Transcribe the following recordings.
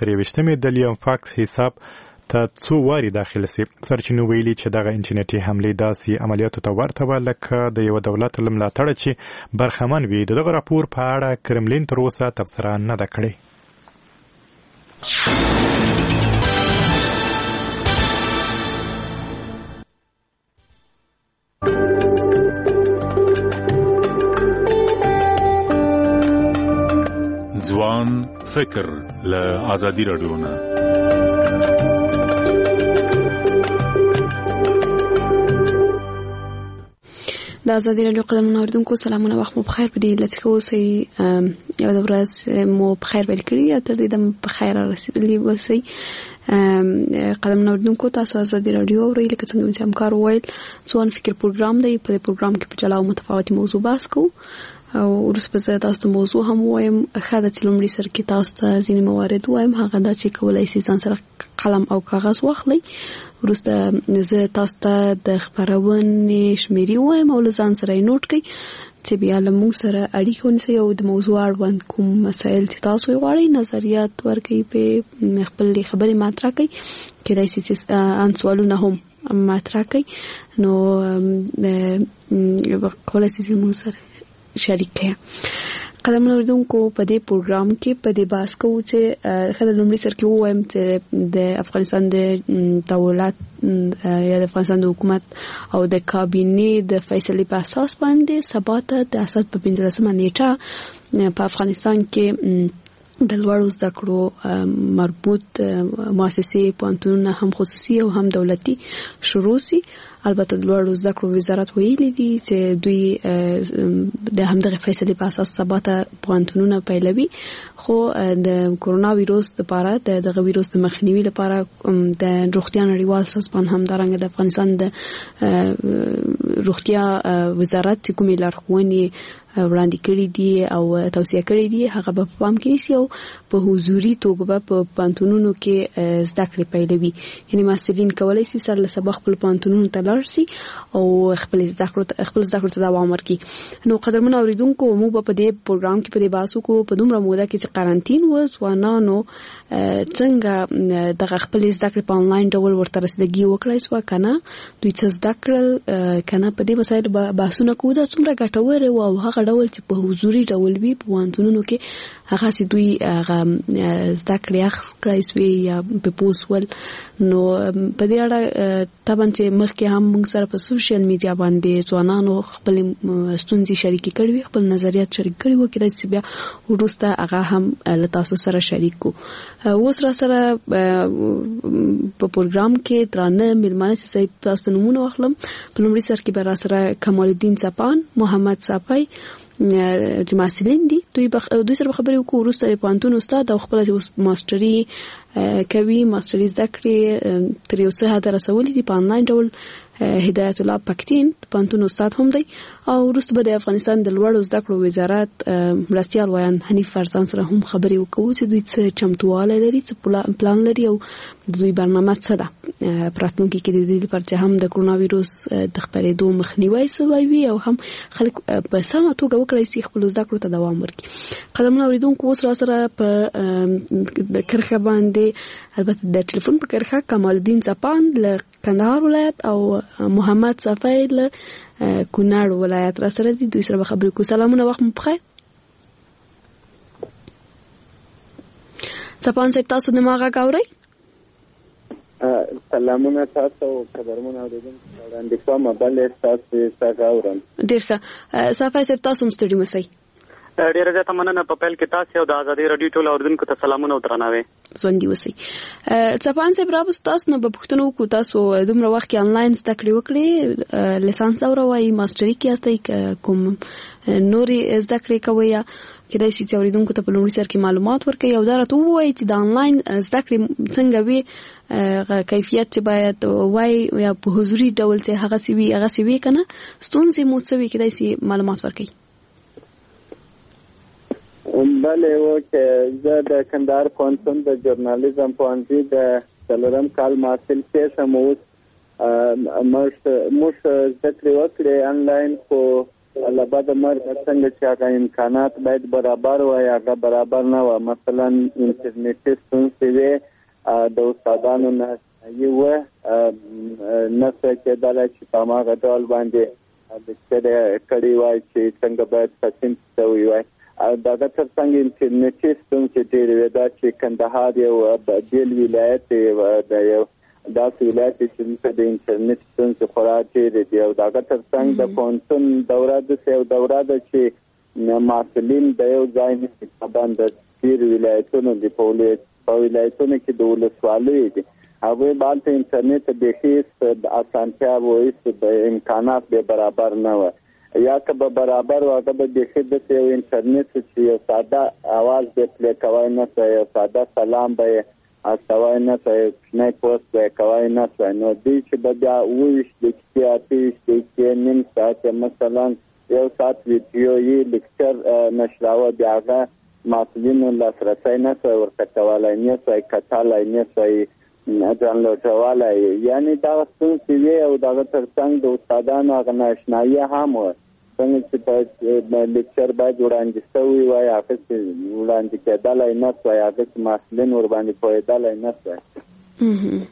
تر 21 د لیام فاکس حساب ته څو واري داخل سي. سرچینو ویلي چې دغه انټرنیټي حملې داسې عملیاتو ته ورته وه لکه د یو دولت له ملاتړه چې برخمن وي. دغه راپور په اړه کرملین تر اوسه تبصره نه ده کړې. ځوان فکر له ازادي رادیو نه. د ازادي رادیو قدمونه اوریدونکو سلامونه، وخت مو بخیر. په دې لته اوسئ یو د ورځ مو بخیر ویل کړی، تر دې د بخیر رسیدلی اوسئ. قدمونه اوریدونکو تاسو ازادي رادیو اورئ. لکه څنګه چې همکار وویل، ځوان فکر پروګرام دی. په دې پروګرام کې په جلا او متفاوتې موضوع بحث کوو او وروسته به تاسو ته موضوع هم وایم. ښه ده چې لومړی سر کې تاسو ته ځینې موارد وایم، هغه دا چې کولای شئ ځان سره قلم او کاغذ واخلئ. وروسته زه تاسو ته د خبرونې شمیرې وایم او له ځان سره یې نوټ کړئ چې بیا له موږ سره اړیکه ونیسئ او د موضوع اړوند کوم مسایل چې تاسو یې غواړئ نظریات ورکړئ، په خپلې خبرې مطرح کړئ. کېدای شي چې ان سوالونه هم مطرح کړئ، نو کولای شئ چې موږ سره شریک کړئ. قدمونه اوریدونکو په دې پروګرام کې په دې بحث کوو چې خلک لومړی سر کې وایم چې د افغانستان د دولت یا د افغانستان د حکومت او د کابینې د فیصلې په اساس باندې سبا ته د اساس په 15 نیټه په افغانستان کې د لوړو زده کړو مربوط مؤسسې پوهنتونونه هم خصوصي او هم دولتي شروع سي. البته د لوړو زده کړو وزارت ویلي دي چې دوی د همدغه فیصلې په اساس سبا ته پوهنتونونه پیلوي، خو د کورونا ویروس لپاره دغه ویروس د مخنیوي لپاره د روغتیا نړیوال سازمان هم دارنګه د افغانستان د روغتیا وزارت چې کومې لارښوونې وړاندې کړې دي او توصیه کړې دي هغه په پام کې نیسي او په حضوري توګه په پوهنتونونو کې زده کړې پیلوي. یعنې محصلین کولی شي سر له سبا خپل پوهنتونونو ته لاړ شي او خپل زده کړو ته دوام ورکړي. نو قدرمن اوریدونکو، موږ په دې پروګرام کې په دې بحث وکړو په دومره موده کې چې قرنټین و ځوانانو څنګه دغه خپل زده کړې په انلاین ډول ورته رسیدګي وکړای شوه که نه، دوی څه زده کړل که نه. په دې مسایلو بحثونه کوو. دا څومره ګټور و او هغه ډول چې په حضوري ډول وي په پوهنتونونو کې هغه سي دوی هغه زده کړې اخیستلی شوې یا په پوسول. نو په دې اړه طبعا چې مخکې هم موږ سره په سوشل میډیا باندې ځوانانو خپل ستونزې شریکې کړې وي، خپل نظریات شریک کړي وو، کېدای شي بیا وروسته هغه هم له تاسو سره شریک کو. اوس را سره په پروګرام کې درانه مېلمانه چې تاسو نومونه واخلم. په لومړي سر کې به را سره کمال الدین څپان، محمد صافی چې محصلین دي، دوی سره خبرې وکړو. وروسته پوهنتون استاد او خپل ماستري کوي، ماستري زده کړې تر یو څه حده رسولي دي په انلاین ډول. هدایت الله پکتین پوهنتون استاد هم دی او وروسته به د افغانستان د لوړو زده کړو وزارت مرستیال ویان حنیف فرزان سره هم خبرې وکړو چې دوی څه چمتووالی لري، څه پلان لري او دوی برنامه څه ده په راتلونکي کې د دې لپاره چې هم د کورونا ویروس د خپرېدو مخنیوی شوی وي او هم خلک په سمه توګه وکړای شي خپل زده کړو ته دوام ورکړي. قدمونه اوریدونکو، اوس را سره په کرښه باندې البته د ټلیفون په کرښه کمال الدین څپان له کندهار ولایت او محمد صافی له کونړ ولایت را سره دي. دوی سره به خبرې کوو. سلامونه، وخت مو بخیر. څپان صاحب، تاسو د ما غږ اورئ؟ سلامونه تاسو او قدرمن اوریدونکو وړاندې کوم. بلې تاسو څنګه اورم؟ ډېر ښه. صافی صاحب، تاسو هم ستړي مسئ. ډیره زیاته مننه. په پیل کې تاسو او د ازادي رادیو ټول اوریدونکو ته سلامونه او درناوی. ژوندي اوسئ. څپان صاحب، راوست تاسو نو په پوښتنه وکړو، تاسو دومره وخت کې انلاین زده کړې وکړې، لیسانس اوروئ، ماستري کې یاستئ، کوم نورې زده کړې کوئ، یا کېدای شي چې اوریدونکو ته په لومړي سر کې معلومات ورکړئ او دا راته ووایئ چې د انلاین زده کړې څنګه وي، کیفیت چې باید وای یا په حضوري ډول چې هغه سی وي که نه، ستونزې مو څه وي، کېدای شي معلومات ورکړئ. بله، و که زه د کندهار پوهنتون د ژورنالیزم پوهنځي د 4م کال محصل کېږم. اوس موږ زده کړې وکړې انلاین، خو لبد مرګ څنګه چې هغه امکانات باید برابر وي هغه برابر نه و. مثلا انټرنیټي ستونزې وي د استادانو نه یو نسه کېدله چې په هغه ډول باندې د کړي وای چې څنګه باید تقسیم شوی وای. دغه ترڅنګ انټرنیټي ستونزې ډېرې وې دا چې کندهار یو بیل ولایت د یو داسې ولایت چې د انټرنیټ ستونزې خورا ډېرې دي او دغه ترڅنګ د پوهنتون دوره داسې یو دوره ده چې محصلین د یو ځای نه طبعا د ډېرو ولایتونو دي په ولایتونو کې د ولسوالیو دي هغوی بالته انټرنیټ بیخي اسانتیا و هېڅ امکانات به برابر نه وه یا که به برابر و هغه به بیخي داسې یو انټرنیټ چې یو ساده اواز به پلی کوی نه شوی یو ساده سلام به یې استوای نه شوی کوچنی پوسټ به یې کوی نه شوی نو دوی چې به بیا 28 دقیقې 28 دقیقې نیم ساعت مثلا یو ساعت ویډیو یې لیکچر نشراوه بیا هغه محصلینو لاسرسی نه شوی ورته کولی نه شوی کتلی نه شوی ډاونلوډولی یعنې دغه ستونزې وې او دغه ترڅنګ د استادانو هغه نااشنایي هم وه څنګه چې په لیکچر باید وړاندې شوی وای هغسې وړاندې کېدلی نه شوی هغسې محصلین ورباندې پوهېدلی نه شوی.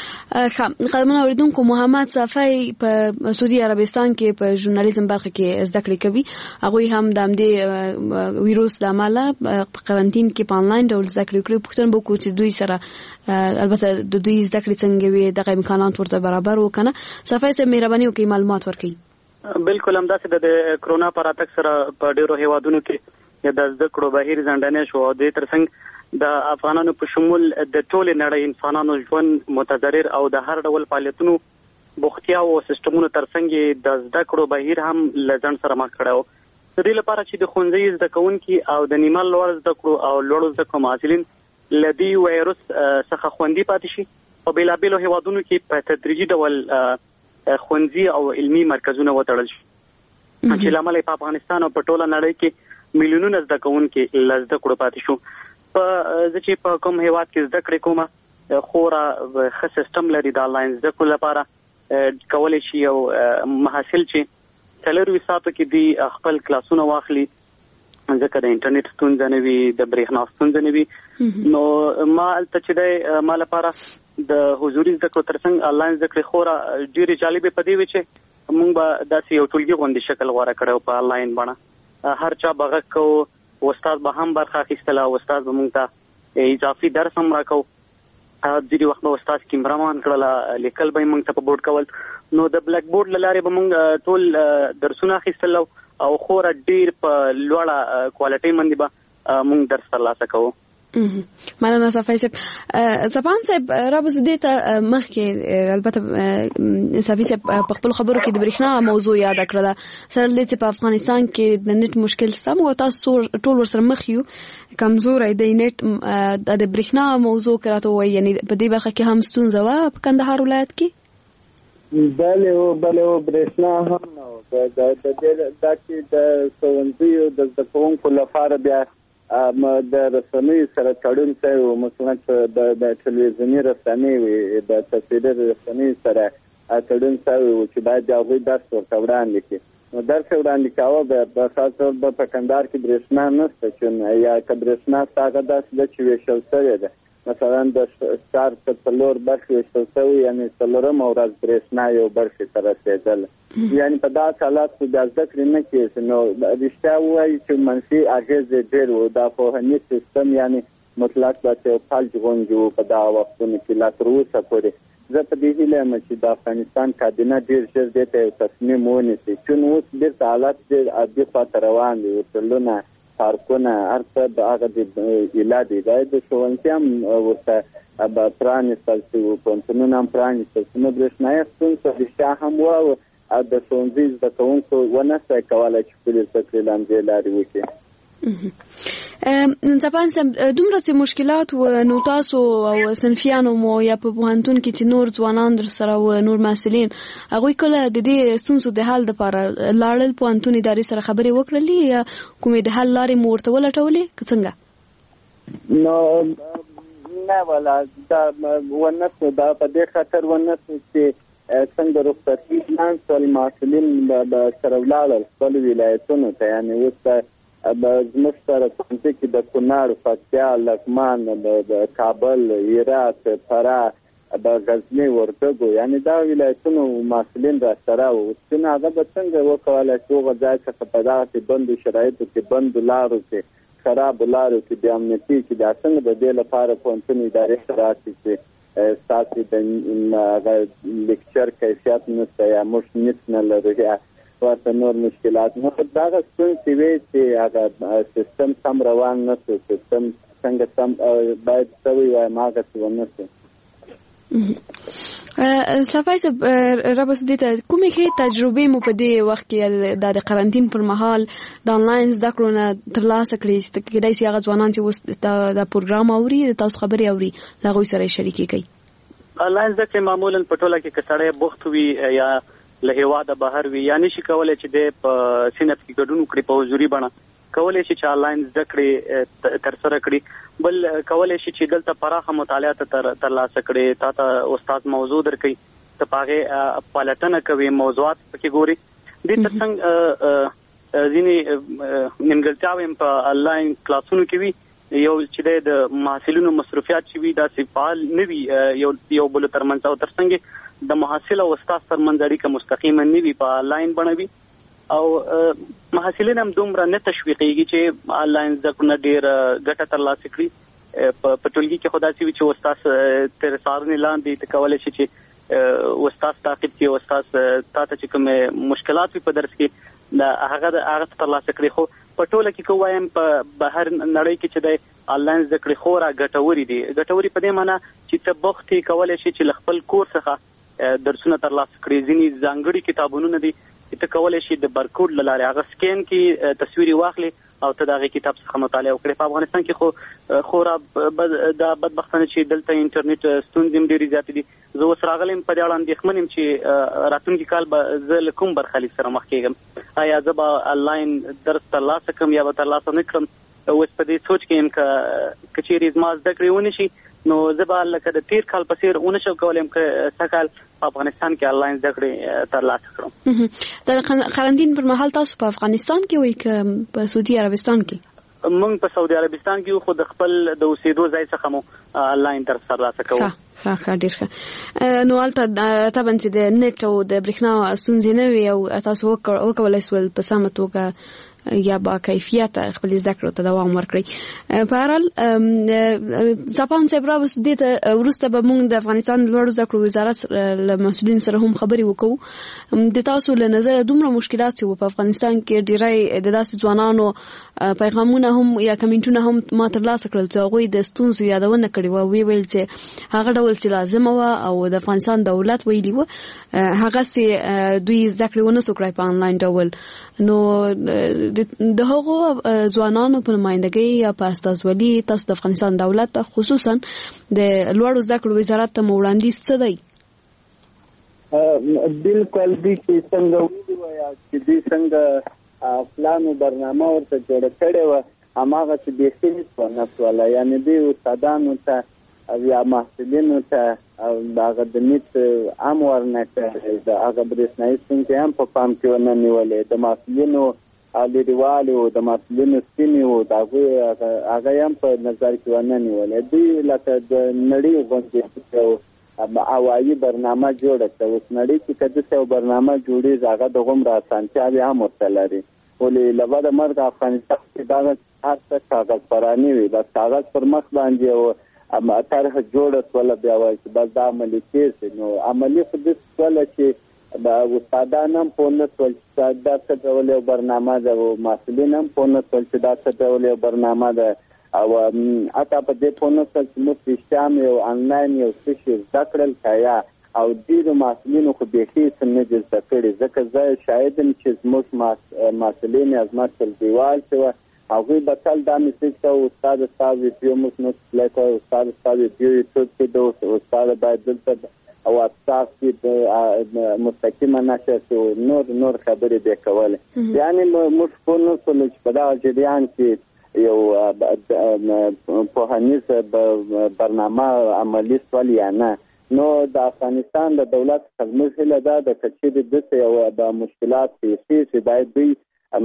قدمونه اوریدونکو محمد صفای په سعودي عربستان کې په ژورنالیزم برخه کې زده کړې کوي هغوی هم د همدې ویروس له امله په قرنټین کې په انلاین ډول زده کړې کړې پوښتنه وکړو چې دوی سره البته د دوی زده کړې څنګه وي دغه امکانات ورته برابر و که نه. صفای صاحب مهرباني وکړئ معلومات ورکړئ. بالکل همداسې د کرونا په راتګ سره په ډېرو هیوادونو کې د زده کړو بهیر ځنډنی شو او د ترڅنګ د افغانانو په شمول د ټولې نړۍ انسانانو ژوند متضرر او د هر ډول فعالیتونو بوختیا او سیستمونو ترڅنګ د زده کړو بهیر هم له ځنډ سره مخ کړی و. د دې لپاره چې د ښوونځي زده کوونکي او د نیمه لوړ زده کړو او لوړو زده کړو محصلین له دې وایروس څخه خوندي پاتې شي په بېلابېلو هیوادونو کې په تدریجي ډول ښوونځي او علمي مرکزونه وتړل شي چې له امله په افغانستان او په ټوله نړۍ کې میلیونونه زده کوونکي له زده کړو پاتې شو. زه چې په کوم هیواد کې زده کړې کومه خورا ښه سیستم لري د آنلاین زده کړو لپاره کولی شي یو محصل چې 24 ساعتو کې دی خپل کلاسونه واخلي ځکه د انټرنیټ ستونزه نه وي د برېښنا ستونزه نه وي نو ما هلته چې دی ما لپاره د حضوري زده کړو ترڅنګ آنلاین زده کړې خورا ډېرې جالبې په دې وي چې موږ به داسې یو ټولګي غوندې شکل غوره کړی په آنلاین بڼه هر چا به غږ کوو استاد به هم برخه اخیستله او استاد به موږ ته اضافي درس هم راکو ځینې وخت به استاد کیمرامان کړله لیکل به یې موږ ته په بورډ کول نو د بلیک بورډ له لارې به موږ ټول درسونه اخیستل او خورا ډېر په لوړه کوالټۍ باندې به موږ درس ترلاسه کوو. مننه صفای صاحب. زبان صاحب را به زده ته مخکې البته صفای صاحب په خپل خبرو کې د برېښنا موضوع یاد کړله سره دې چې په افغانستان کې د نت مشکل سم او تاسو ټول ورسره مخ یو کمزوري د نت د برېښنا موضوع کراته وای یعنی په دې برخه کې هم ستونزه و په کندهار ولایت کې. بله برېښنا هم نو د چې د ښوونځیو د زده کوونکو لپاره بیا د رسنیو سره تړون شوی و مثلا د تلویزیوني رسنۍ وي د تصویري رسنیو سره تړون شوی و چې باید د هغوی درس ورته وړاندې کړي نو درس وړاندې کوه په خاص ډول به په کندهار کې برېښنا نشته چې یا که برېښنا شته هغه داسې ده چې ویشل شوې ده مثلا د ښار په 4 برخې ویشل شوي یعنې 4مه ورځ برېښنا یو برخې ته رسېدله یعنې په داسې حالات کې بیا زده کړې نه کېږي نو رښتیا ووایي چې منفي اغېزې ډېر و دا پوهنیز سیستم یعنې مطلق داسې یو فلج غوندې و په دغه وختونو کې لا تر اوسه پورې زه په دې هیله یم چې د افغانستان کابینه ډېر ژر دې ته یو تصمیم ونیسي چون اوس بېرته حالات ډېر عادي خواته روان دي هوټلونه پارکونه هر څه د هغه د ایله دی دا د ښوونځي هم ورته پرانېستل شوي پوهنتونونه هم پرانېستل شوي نو برېښنایي ستونزه رښتیا هم وه او د ښوونځي زده کوونکو ونه شوی کولی چې خپلې زده کړې له همدې لارې وکړي. زبان صاحب دومره چې مشکلات و نو تاسو او صنفیانو مو یا په پوهنتون کې چې نور ځوانان در سره و نور محصلین هغوی کله د دې ستونزو د حل دپاره لاړل پوهنتون ادارې سره خبرې وکړلې یا کومې د حل لارې مو ورته ولټولې که څنګه؟ نو نه ولا دا ونه شو دا په دې خاطر ونه شو چې څنګه رخصتي اعلان شول محصلین به سره ولاړل خپل ولایتونو ته، یعنې اوس زموږ سره ښوونځي کې د کونړ، پکتیا، لغمان، د کابل، هرات، فراه، د غزني، وردګو، یعنې دا ولایتونو محصلین را سره وو. اوس هغه به څنګه وکولی چې هغه ځای څخه په دغسې بندو شرایطو کې، بندو لارو کې، خرابو لارو کې، بې امنیتي کې دا څنګه د دې لپاره پوهنتون ادارې ته راشي چې ستاسې د لیکچر کیفیت نشته یا موږ نیټ نه لرو یا ورته نور مشکلات. نو دغه ستونزې وې چې هغه سیستم سم روان نه شو، سیستم څنګه سم باید شوی وای هماغسې ونه شو. صفای صاحب رابطه دې ته کومې ښې تجربې مو په دې وخت کې د قرنطین پر مهال د انلاین زده کړو نه ترلاسه کړې؟ کېدای شي هغه ځوانان چې اوس دا پروګرام اوري، تاسو خبرې اوري، له هغوی سره شریکې کوي. انلاین زده کړې معمولا په ټوله کې که سړی بوخت وي یا له هېواده بهر وي، یا نشي کولی چې دی په صنف کې ګډون وکړي په حضوري بڼه، کولی شي چې انلاین زده کړې ترسره کړي. بل کولی شي چې دلته پراخه مطالعه ترلاسه کړي، تا ته استاد موضوع درکوي، ته په هغې پلټنه کوي، موضوعات پکې ګوري. دې تر څنګ ځینې نیمګړتیاوې هم په انلاین کلاسونو کې وي، یو چې د محصلینو مصروفیات چې وي داسې فعال نه وي یو بل ترمنځ، او تر څنګ د محصل او استاد ترمنځ اړیکه مستقیمه نه وي، په انلاین بڼه وي، او محصلین هم دومره نه تشویقېږي چې انلاین زده کړو نه ډېر ګټه ترلاسه کړي. په ټولګي کې خو داسې وي چې استاد تر څارنې لاندې ته کولی شي چې استاد تعقیب کړي، استاد تا ته چې کومې مشکلات وي په درس کې هغه ترلاسه کړي. خو په ټوله کې که وایم په بهر نړۍ کې چې د انلاین زده کړې خورا ګټورې دي. ګټورې په دې معنی چې ته بوخت یې، کولی شي چې له خپل کور څخه درسونه ترلاسه کړي. ځینې ځانګړي کتابونه دي چې ته کولی شي د برکوډ له لارې هغه سکین کې تصویر واخلي او ته د هغې کتاب څخه مطالعه وکړې. په افغانستان کې خو خورا دا بدبختانه چې دلته انټرنیټ ستونزې هم ډېرې زیاتې دي. زه اوس راغلی یم، په دې اړه اندېښمن یم چې راتلونکي کال به زه له کوم برخلیک سره مخ کېږم. آیا زه به انلاین درس ترلاسه کړم یا به ترلاسه نه کړم؟ اوس په دې سوچ کې یم که چیرې زما زده کړې ونه شي نو زه به لکه د تیر کال په څېر ونه شم کولی یم که سږ کال په افغانستان کې انلاین زده کړې ترلاسه کړم. د قرنطین پر مهال تاسو په افغانستان کې وئ که په سعودي عربستان کې؟ موږ په سعودي عربستان کې خو د خپل د اوسېدو ځای څخه مو انلاین درس ترلاسه کوو. ښه ډېر ښه. نو هلته طبعا چې د نیټ او د برېښنا ستونزې نه وي او تاسو وکولی سول په سمه توګه یا با کیفیت خپل زده کړو ته دوام ورکړي. په هر حال ځپان صاحب راوستو دې ته وروسته به موږ د افغانستان د لوړو زده کړو وزارت له مسؤلینو سره هم خبرې وکړو. د تاسو له نظره دومره مشکلات چې په افغانستان کې ډېری د داسې ځوانانو پیغامونه هم یا کمنټونه هم ما ترلاسه کړل چې هغوی د ستونزو یادونه کړې وه، ویې ویل چې هغه ډول چې لازمه وه او د افغانستان دولت ویلي وه هغسې دوی زده کړې ونه سو کړی په انلاین ډول. نو د هغو ځوانانو په نمایندګۍ یا په استازولي تاسو د افغانستان دولت ته خصوصا د لوړو زده کړو وزارت ته مو وړاندیز څه دی؟ بالکل دوی چې څنګه ویلي وه یا چې دوی څنګه پلان و برنامه ورته جوړه کړې وه هماغسې بیخي هېڅ ونه شوله. یعنې دوی استادانو ته او یا محصلینو ته هغه د نیټ هم ورنه کړی، د هغه برېښنایي ستونزې هم په پام کې ونه نیولې، د محصلینو لرېوالي و، د محصلینو سیمې و، د هغوی هغه هم په نظر کې ونه نیولې. دوی لکه د نړۍ غوندې هوایي برنامه جوړه کړه. اوس نړۍ کې که داسې یو برنامه جوړېږي هغه د هغومره اسانتیاوې هم ورته لري، ولې له بده مرګه افغانستان کې دغه هر څه کاغذ پراني وي، بس کاغذ پر مخ باندې او طرح جوړه شوله، بیا وایي چې بس دا عملي کېږي. نو عملي خو داسې شوله چې د استادان هم پوه نه شول چې دا څه ډول یو برنامه ده او محصلین هم پوه نه شول چې دا څه ډول یو برنامه ده، او حتی په دې پوه نه شول چې موږ رښتیا هم یو انلاین یو څه شي زده کړل که یا او ډېرو محصلینو خو بیخي څه نه دي زده کړي. ځکه زه شاهد یم چې زموږ محصلین یا زما ټولګیوال چې وه هغوی به تل دا میسیج کوه استاد ستا ویډیو موږ نه پلی کوو، استاد ستا ویډیو یوټیوب کې ده، استاد باید دلته واتساپ کې مستقیمه نشر شي، نور خبرې به کولې. یعنې موږ پوه نه شولو چې په دغه جریان کې یو پوهنیز برنامه عملي شول یا نه. نو د افغانستان د دولت خدمت هله د کچې د یو د مشکلات چې باید دوی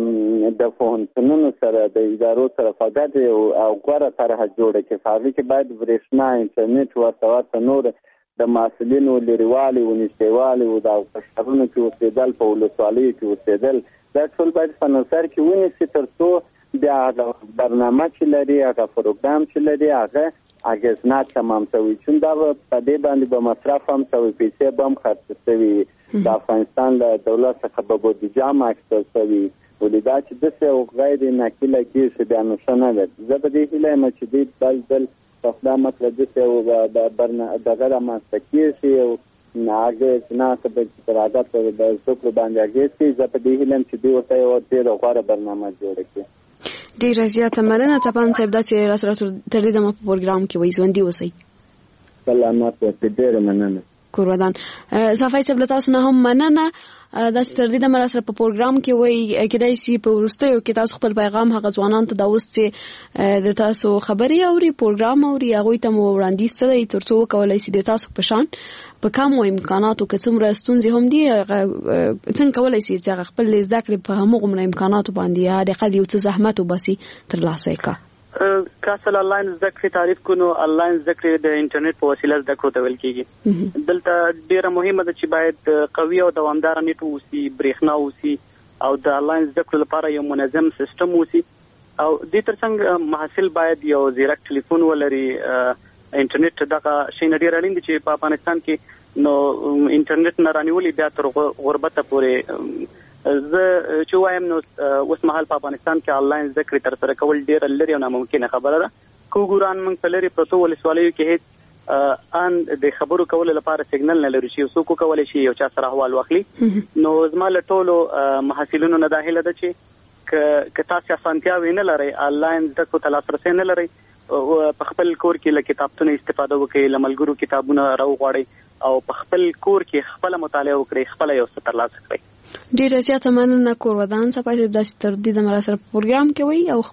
د فونټونو سره د ادارو سره فقط او غوړه طرح جوړه کې فاري کې باید برېښنا انټرنیټ ورته نور د مسؤلینو لريوالي او نشټوالي او د پښتنو کې اوسېدل په ولسوالۍ کې اوسېدل دا ټول باید په نظر کې ونیسي ترڅو د برنامه چې لري هغه پروګرام چې لري هغه اګزنات تمام شوی چې دا په دې باندې به مصرف هم شوی پیسې به هم خرڅ شوی د افغانستان له دولت څخه به بودیجه ماکسل شوی ولیدا چې د څه غیر ناکله کې چې د انوشنه ده زه به دې هیله مې چې دې بل خپل مطلب دې او د برنامه دغه ماستکی شي او ناګه نه څه د عادت د څوک باندې اگې زه په دې هیله چې دې ورته یو ډېر غوړه برنامه جوړه کړي. ډیره زیاته مننه طبعا صاحب دا چې را سره تر دې د پروګرام کې وای ژوندۍ اوسئ. سلامات اوسئ. ډیره مننه. کورودان صفای صاحب له تاسو نه هم مننه دا چې تر دې د مرسته په پروګرام کې وای کېدای شي په ورستیو کې تاسو خپل پیغام هغه ځوانان ته دا اوس چې د تاسو خبري اوري پروګرام اوري هغه ته مو وړاندیز کړئ ترڅو کولای شي د تاسو په شان په کم امکاناتو کې څومره ستونزې هم دي څنګه کولای شي چې خپل زده کړې په همغه امکاناتو باندې د خل یو څه زحمت وباسي تر لاسه کا کاسل آنلاین زده کړې تعریف کونو آنلاین زده کړې د انټرنیټ په وسیله زده کړو ته ویل کېږي. دلته ډیره مهمه ده چې باید قوي او دوامدار نت اوسي برېښنا اوسي او د آنلاین زده کړو لپاره یو منظم سیستم اوسي او د ترڅنګ محصل باید یو زیرک ټلیفون ولري. انټرنیټ دغه شی نه ډیر اړین دي چې په افغانستان کې نو انټرنیټ نه رانیولې بیا تر غربت پورې زه چې وایم نو اوس مهال په افغانستان کې آنلاین زده کړې تر سره کول ډیر لري او ناممکنه خبره ده. کوګوران موږ په لري پروتو ولسوالیو کې هیڅ ان د خبرو کول لپاره سیګنل نه لري چې څوک کولای شي یو چا سره حوال واخلي. نو زماله ټولو محصلینو نه داخله ده چې که تاسو اسانتیا وینه لري آنلاین زده کړو ته لاسرسي نه لري په خپل کور کې له کتابونو استفاده وکړئ له ملګرو کتابونه راوغواړئ او په خپل کور کې خپل مطالعه وکړئ خپل یو څه ترلاسه کړئ. ډیره زیاته مننه کورودان صاحب داسې تر دې د مرسته پروګرام کې وای او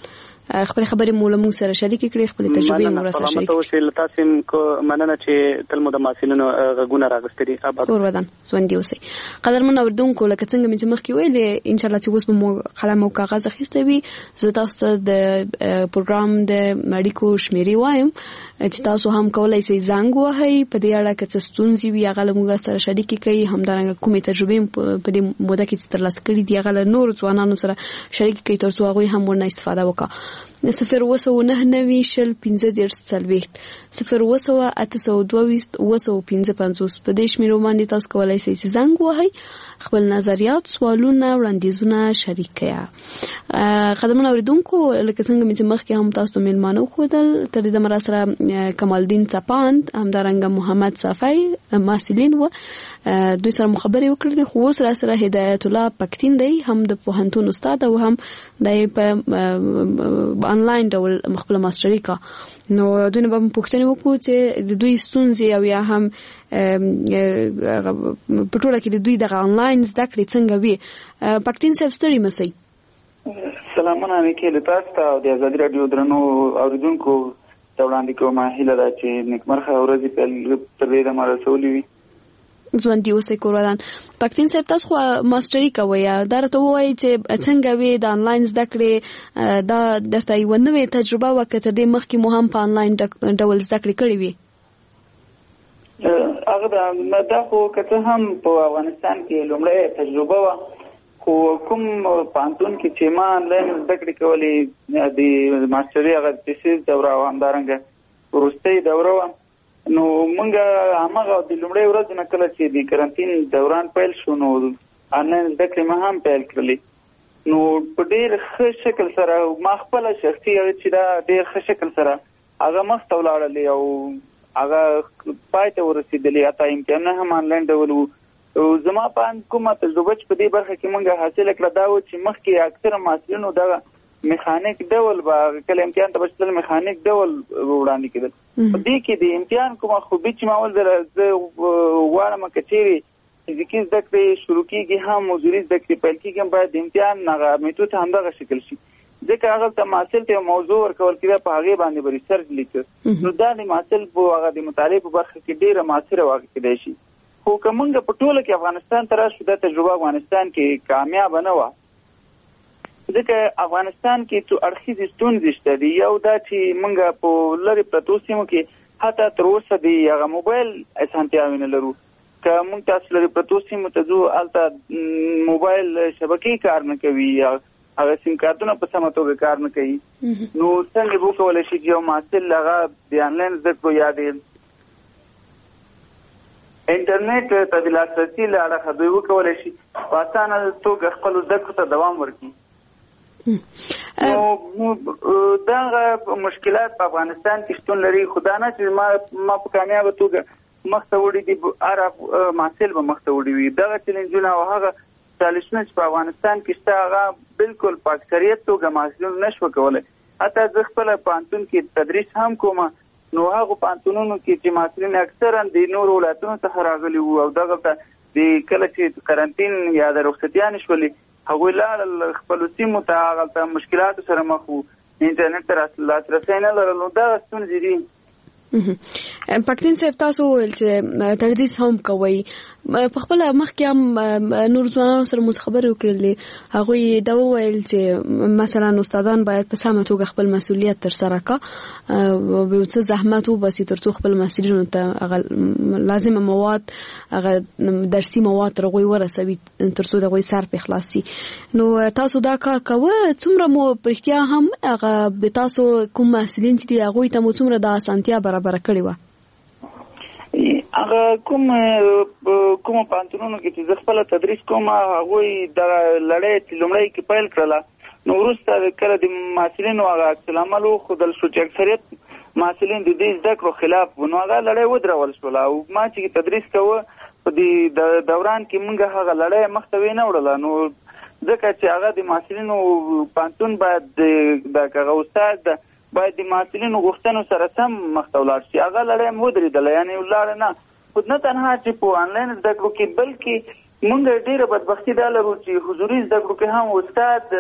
خپل خبرې مو له موږ سره شریک کړئ خپل تجربې مو سره شریک کړئ. مننه تاسو کو مننه چې تل مو د محصلینو غږونه راغستري کورودان ژوندۍ اوسئ. قدرمن اوردونکو لکه څنګه چې مخکې ویلې ان شاء الله چې اوس به مو قلم او کاغذ اخیسته وي زه تاسو ته د پروګرام د مړیکو شمیرې وایم چې تاسو هم کولای شئ زنګ وهئ په دې اړه چې ستونزې وي هغه له موږ سره شریک کړئ همدارنګه کومې تجربې په دې موده کې ترلاسه کړې دي هغه له نور ځوانانو سره شریک کړئ ترڅو هغوی هم ورنه استفاده وکړي. 0 شل 15 40 0 822 855 په دې شمیرو باندې تاسو کولای شئ چې زنګ وهئ خپل نظریات سوالونه وړاندیزونه شریک کړئ. قدمونه اوریدونکو لکه څنګه چې مخکې هم تاسو مېلمانه وخدل تر دې مرا سره کمالدین صپاند همدارنګه محمد صفای محصلین و دوی سره مخابره وکړل خو سره سره هدایت الله پکتین دی هم د پوهنتون استاد او هم د آنلاین ډول خپل ماستری کا نو دوی به پوښتنه وکړو چې د دوی ستونزې او یا هم په ټوله کې د دوی د آنلاین زده کړې څنګه وي. پکتین صاحب ستړي مسئ. سلامونه نیکه لتاست او د ازادي رادیو درنو اوریدونکو ته وړاندې کوم هیله ده چې نیکمرخه ورځې په تر دې مرسولې وي. ژوندۍ اوسئ کورودان. پکتین صاحب تاسو خو ماستری کوي دا راته وایي چې څنګه وي د آنلاین زده کړې دا درته یو نوې تجربه وکړه تر دې مخکې مو هم په آنلاین ډول زده کړې کړې وي. هغه دا خو که هم په افغانستان کې لومړی تجربه وه خو کوم پانتون کې چې ما آنلاین زده کړې کولې د ماستري هغه تیسیس دوره او همدارنګه وروستۍ دوره وه نو مونږ هماغه د لومړۍ ورځې نه کله چې د کرنټین دوران پیل شو نو آنلاین زده کړې ما هم پیل کړلې نو په ډېر ښه شکل سره ما خپله شخصي چې دا ډېر ښه شکل سره هغه مخته ولاړلې او هغه پای ته ورسېدلې حتی امتحانونه هم آنلاین ډول وو. زما په کومه تجربه چې په دې برخه کې مونږ حاصله کړه دا و چې مخکې اکثره محصلینو دغه میخانیک ډول به کله امتحان ته بشتل میخانیک ډول وړاندې کېدل. په دې کې د امتحان کومه خوبي چې ماول زه غواړم که چیرې فزیکي زده کړې شروع کېږي هم حضوري زده کړې پیل کېږي هم باید د امتحان هغه میتود همدغه شکل شي ځکه هغه ته محصل ته موضوع ورکول کېده په هغه باندې به ریسرچ لیکه نو دا د محصل په هغه د مطالعې په برخه کې ډیره مؤثره واقع کېدای شي. خو که موږ په ټوله کې افغانستان ته راشو دا تجربه افغانستان کې کامیاب نه وه، ځکه افغانستان کې څو اړخیزې ستونزې شته دي. یو دا چې موږ په لرې پرتو سیمو کې حتی تر اوسه د هغه موبایل اسانتیاوې نه لرو. که موږ تاسو لرې پرتو سیمو ته ځو هلته موبایل شبکې کار نه کوي، هغه سیم کارتونه په سمه توګه کار نه کوي. نو څنګه به وکولی شي چې یو محصل هغه د انلاین زده کړو یا د انټرنیټ ته د لاسرسي له اړخه دوی وکولی شي په اسانه توګه خپلو زده کړو ته دوام ورکړي. نو دغه مشکلات په افغانستان کې شتون لري. خو دا نه چې ما په کامیابه توګه مخته وړي دي، هر محصل به مخته وړي وي. دغه چیلنجونه او هغه چالشونه چې په افغانستان کې شته هغه بالکل په اکثریت توګه محصلون نشو کولی. حتی زه خپله پوهنتون کې تدریس هم کوم، نو هغو پوهنتونونو کې چې محصلین اکثرا د نورو ولایتونو څخه راغلي وو او دغلته د کله چې قرنطین یا د رخصتیانې شولې هغوی لاړل خپلو سیمو ته، هغلته مشکلاتو سره مخ وو، انټرنیټ ته لاسرسی نه لرل. نو دغه ستونزې دي. پاکستان صاحب تاسو وویل چې تدریس هم کوئ، په خپل مخکې هم نور ځوانانو سره مو خبرې وکړلې، هغوی دا وویل چې مثلا استادان باید په سمه توګه خپل مسؤلیت ترسره کړي، به څه زحمت وباسي تر څو خپل محصلینو ته هغه لازمه مواد، هغه درسي مواد تر هغوی ورسوي تر څو د هغوی سر پرې خلاص شي. نو تاسو دا کار کوه، څومره مو په رښتیا هم هغه د تاسو کوم محصلین چې دي هغوی ته مو څومره د اسانتیا برابره کړې وه؟ هغه کوم پوهنتونونو کې چې زه خپله تدریس کوم هغوی دغه لړۍ چې لومړی کې پیل کړله، نو وروسته کله د محصلینو هغه عکس العمل وښودل شو چې اکثریت محصلین د دې زده کړو خلاف وو، نو هغه لړۍ ودرول شوله. او ما چې تدریس کوه په دې دوران کې موږ هغه لړۍ مخته نه وړله، نو ځکه چې هغه د محصلینو پوهنتون باید دغه استاد باید د محصلینو غوښتنو سره سم مخته ولاړ شي. هغه لړۍ هم ودرېدله، یعنې ولاړه نه. خو نه تنها چې په آنلاین زده کړو کې بلکې موږ ډېره بدبختي دا لرو چې حضوري زده کړو کې هم استاد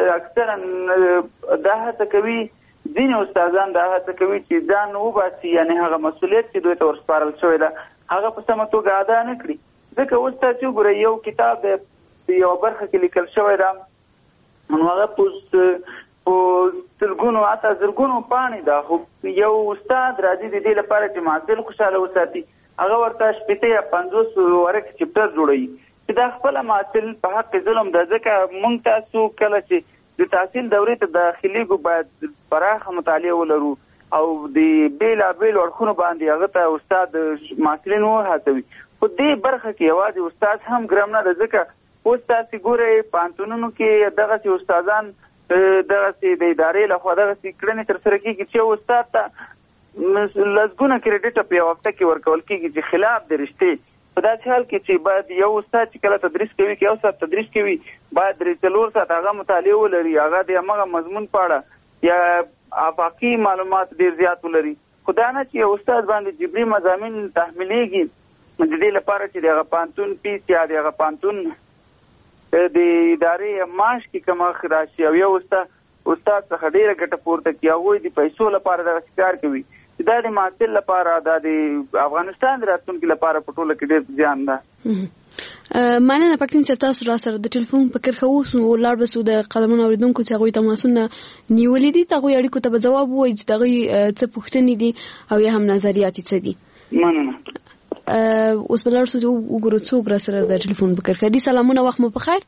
اکثرا دا هڅه کوي، ځینې استادان دا هڅه کوي چې ځان وباسي، یعنې هغه مسؤلیت چې دوی ته ورسپارل شوی ده هغه په سمه توګه ادا نه کړي. ځکه اوس تاسو وګورئ یو کتاب په یوه برخه کې لیکل شوی ده، نو هغه په زرګونو حتی زرګونو پاڼې ده، خو یو استاد راځي د دې لپاره چې محصل خوشحاله وساتي، هغه ورته 50 یا 50 ورقې چپټر جوړوي چې دا خپله محصل په حق ظلم ده. ځکه موږ تاسو کله چې د تحصیل دورې ته داخلېږو باید پراخه مطالعه ولرو او د بېلابېلو اړخونو باندې هغه ته استاد محصلین وهڅوي. خو دې برخه کې یوازې استاد هم ګرم نه ده، ځکه اوس تاسې ګورئ پوهنتونونو کې دغسې استادان دغسې د ادارې لخوا دغسې کړنې ترسره کېږي چې یو استاد ته لسګونه کریډیټه په یوه هفته کې ورکول کېږي چې خلاف د رښتې. په داسې حال کې چې باید یو استاد چې کله تدریس کوي که یو ساعت تدریس کوي باید 3-4 ساعت هغه مطالعه ولري، هغه د همغه مضمون په اړه یا آفاقي معلومات ډېر زیات ولري. خو دا نه چې یو استاد باندې جبري مضامین تحمیلېږي د دې لپاره چې د هغه پوهنتون فیس یا د هغه پوهنتون د ادارې معاش کې کمښت راشي او یو استاد څخه ډېره ګټه پورته کړي. هغوی د پیسو لپاره دغسې کار کوي چې دا د محصل لپاره، دا د افغانستان د راتلونکي لپاره په ټوله کې ډېر زیان ده. مننه پاکستان صاحب، تاسو را سره د ټلیفون په کرښه اوس ولاړ بسو د قدمونو اورېدونکو چې هغوی تماسونه نیولي دي، هغوی اړیکو ته به ځواب ووایي چې هغوی څه پوښتنې دي او یا هم نظریات یې څه دي. مننه. اوس به لاړ شو چې وګورو څوک را سره د ټلیفون په کرښه دي. سلامونه، وخت مو په خیر.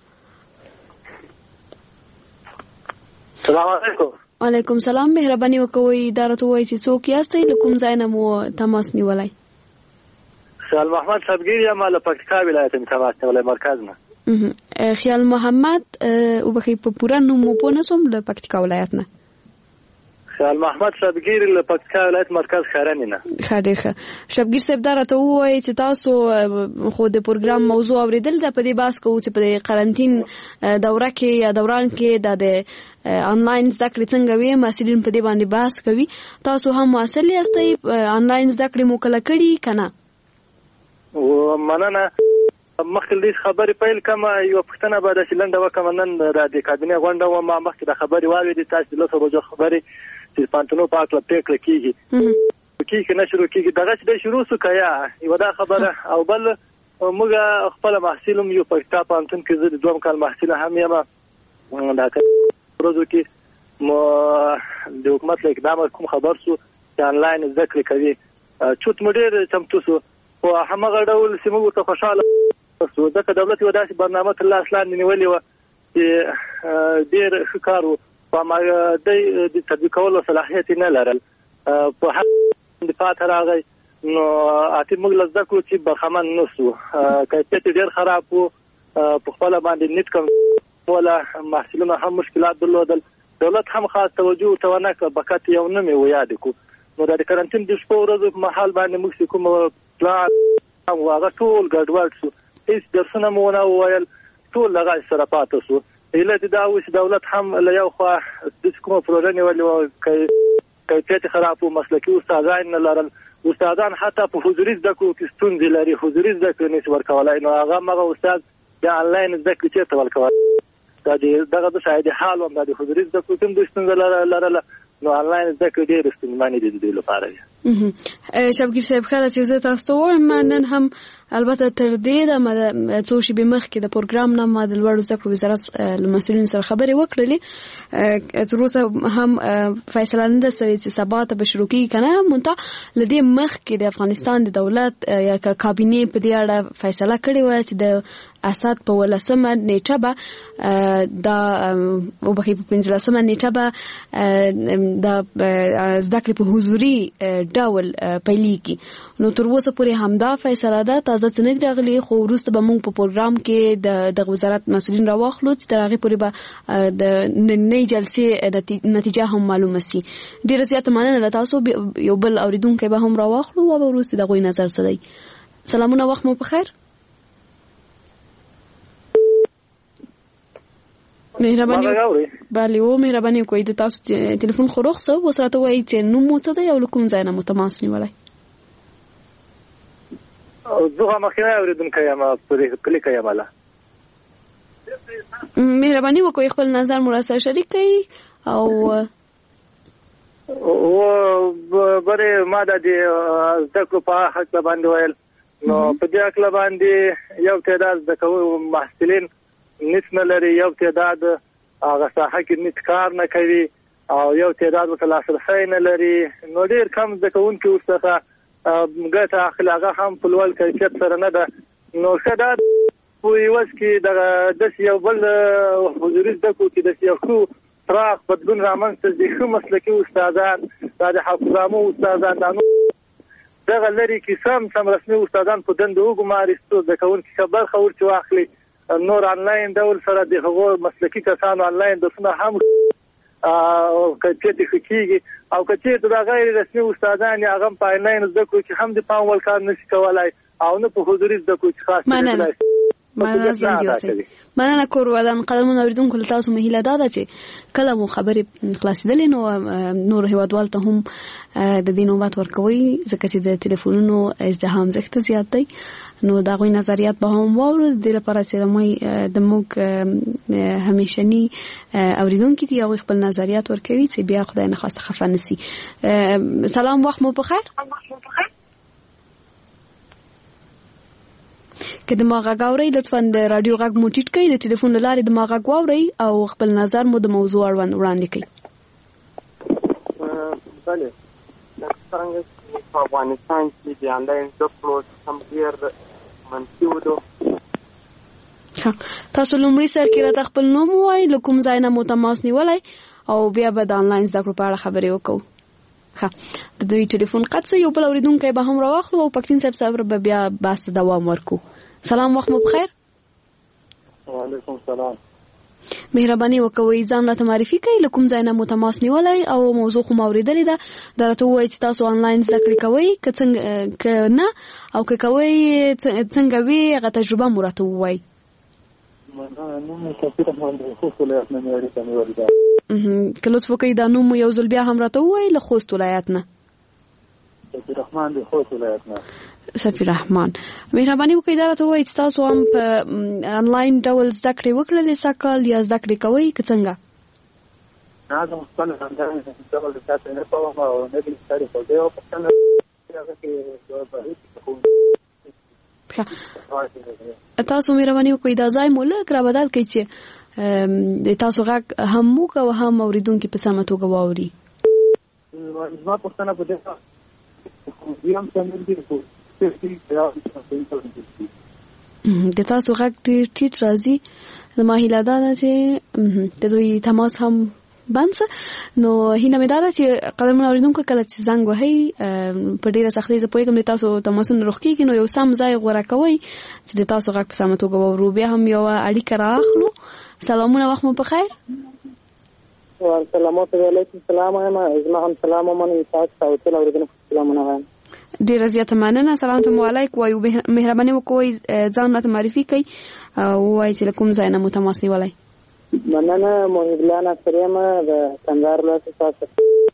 السلام علیکم. وعلیکم السلام. مهرباني وکوئ دا راته ووایئ چې څوک یاستئ، له کوم ځای نه مو تماس نیولی؟ خیال محمد صبگیر یم، له پکتیکا ولایت م تماس نیولی، مرکز نه. خیال محمد وبخښئ په پوره نوم مو پوه نه شوم، له پکتیکا ولایت نه. خیال محمد شبگیر له پکتیکا ولایت مرکز خیرنې نه. ښه، ډېر ښه. شبگیر صاحب دا راته ووایئ چې تاسو خو د پروګرام موضوع اورېدل ده، په دې بحث کوو چې په دې قرنطین دوره کې یا دوران کې د آنلاین زده کړې څنګه وي، محصلین په دې باندې بحث کوي. تاسو هم محصل یاستئ، آنلاین زده کړې مو کله کړي که نه؟ مننه. مخکې دې خبرې پیل کوم یو پښتنه به د شلنده وکم نن را دي کابینه غونډه و ما مخکې د خبرې واورېدې تاسو له سبا خبرې چې پانتونو پاک لا پېکړه کیږي کیږي نه شروع کیږي دغه چې شروع سو کیا یو دا خبره او بل موږ خپل محصولم یو پښتا پانتون کې زه د دوم کال محصول هم یم دا پروژه کې مو د حکومت له اقدام کوم خبر سو چې انلاین زده کړې کوي چوت مډیر چمتو سو او هغه ډول سیمو ته خوشاله سو ځکه دولت یو داسې برنامه الله اصلاً نیولې و چې ډیر ښکارو په ما د تطبیقولو صلاحیت نه لرل په هغه د پات راغی نو اته موږ لږ کو چې برخمن نسو کیفیت ډیر خراب وو په خپل باندې نیت کوم ولا محصولونه هم مشکلات درلودل دولت هم خاص توجه توانه بکات یو نه مې ویاد کو نو د کارانتین د شپو ورځې په محل باندې موږ کوم پلان او هغه ټول ګډوډ شو هیڅ درسونه مو نه ویل ټول لغه سره پاتې شو اله د اوس دولت هم له یو خوا د کومه پروژه نیولې کیفیت خراب او مسلکي استادان نه لرل استادان حتی په حضوري زده کړو کې ستونزې لري حضوري زده کړې نشي ورکولای نو هغه مغه استاد د انلاین زده کړې چې تول کوي دغه د شاید حال هم د حضوري زده کړو کوم د ستونزې لرل نو انلاین زده کړې ډېر ستونزمنې دي د لپاره شبګیر صاحب خاله چې زه تاسو وایم نن هم البته تر دې د څو شی به مخ کې د پروګرام نه ما د لوړو زده کړو وزارت مسؤلین سره خبرې وکړلې تر اوسه هم فیصله نه ده سوې چې سبا ته به شروع کیږي کنه مونته لدې مخ کې د افغانستان د دولت یا کابینه په دې اړه فیصله کړې و چې د اسد په ولسمه نیټه به د وبخې په 15مه نیټه به د زده کړې په حضوري ډول پیلېږي نو تر اوسه پورې همدا فیصله ده تازه څنګه راغلي خو وروسته به موږ په پروګرام کې د وزارت مسؤلین راوخلو چې تر هغه پورې به د نننۍ جلسې نتیجه هم معلومه سي ډیره زیاته مننه له تاسو یو بل اوریدونکو به هم راوخلو او وروسته د غوي نظر څه دی سلامونه وخت مو په خیر مهرباني بله و مهرباني کوئ د تاسو ټلیفون خو رخصه وسره ته وایي چې نو مو څه دی او کوم ځای نه متماس نیولای او زه مخکې اوریدونکو یم په کلیک یم الله مهرباني وکړئ خپل نظر مو سره شریک کړئ او بره ما د زده کړو په حق باندې ویل نو په دې حق باندې یو تعداد د محصلین نیت نه لري یو تعداد هغه ساحه کې نیت کار نه کوي او یو تعداد متلاصرفین نه لري نو ډیر کم ځکهونکي ورڅخه ګټه اخلاقه هم په لوړ کیفیت سره نه ده نو شداد په یوس کې د یو بل حضوري زده کړو کې د یو فراغ بدلون رامنځته دي خو مسلکي استادان د حافظامو استادان دغه لري کې سم رسمي استادان په دنده وګمارستو ځکهونکي خبر خور چې واخلي نور انلاین ډول سره د هغو مسلکي کسانو انلاین درسونه هم کچې تخکیږي او کچې د غیر رسمي استادان هغه په انلاین زده کړو چې هم د پاول کار نشي کولای او نه په حضوري زده کړو چې خاص مننه زندګي مننه کورودان قدمونه اوریدونکو له تاسو مهیله ده چې کله مو خبرې خلاصېدلې نو نور هیوادوال ته هم د دې نوبت ورکوي ځکه چې د ټلیفونونو ازدحام زیات زیات دی نو دا غوي نظریات به هم واورو د لپاره چې د موږ همیشنی اوریدونکو ته یو خپل نظریات ورکوي چې بیا خدای نه خواسته خفه نشي سلام وخت مو بخیر که د ما غږ اورئ لطفا د رادیو غږ مو ټیټ کړئ د ټلیفون لارې د ما غږ واورئ او خپل نظر مو د موضوع وړاندې کړئ بله څنګه په افغانستان کې د انلاین زده کړو سم ډېر منفي ودو تاسو لومړی سر کې راته خپل نوم ووایئ له کوم ځای نه مو تماس نیولی او بیا به د انلاین زده کړو په اړه خبرې وکړو د دوی ټلیفون قطع یو بل اوریدونکی به هم راواخلو او پښتین صاحب سره به بیا بحث دوام ورکو سلام وخت مو بخیر وعلیکم السلام مهرباني وکوي ځان راته معرفي کړئ له کوم ځای نه مو تماس نیولی او موضوع خو اوریدلې ده دا راته ووایئ چې تاسو انلاین زده کړې کوئ که نه او که کوئ څنګه وي هغه تجربه مو راته ووایئ که لطف وکړئ دا نوم یو ځل بیا هم راته ووایئ له خوست ولایت نه سفیر رحمان مهرباني وکړئ دا راته وایي تاسو هم په انلاین ډول زده کړې وکړلې ساکال یا زده کړې کوئ که څنګه؟ زه خپل انلاین ډول زده کړې نه کوم او نه دې ستړي خو دې او په څنګه هغه کې تاسو مهرباني وکړئ دا ځای مو لږ را بدل کړئ چې د تاسو غږ هم موږ او هم اوریدونکي په سمه توګه واوري. زما پوښتنه په دې یم څنګه د تاسو غږ ډېر ټیټ راځي. زما هیله دا ده چې د دوی تماس هم بند نو هیله مې دا ده چې قدرمن اوریدونکو کله چې زنګ وهي په ډیره سختۍ زه پوهېږم د تاسو تماسونه روغ کېږي نو یو سم ځای غوره کوئ چې د تاسو غږ په سمه توګه واورو. بیا هم یو اړیکه رااخلو. سلامونه، وخت مو په خیر. سلامات علیکم. سلام وایم. زما هم سلام ومنئ. تاسو ته ټول اوریدونکو سلامونه وایم. ډیره زیاته مننه. سلام علیکم وایو. مهرباني وکړئ ځان راته معرفي کړئ او وایي چې له کوم ځای نه مو تماس نیولی. مننه. محب الله ناصر یم د کندهار ولایت څخه.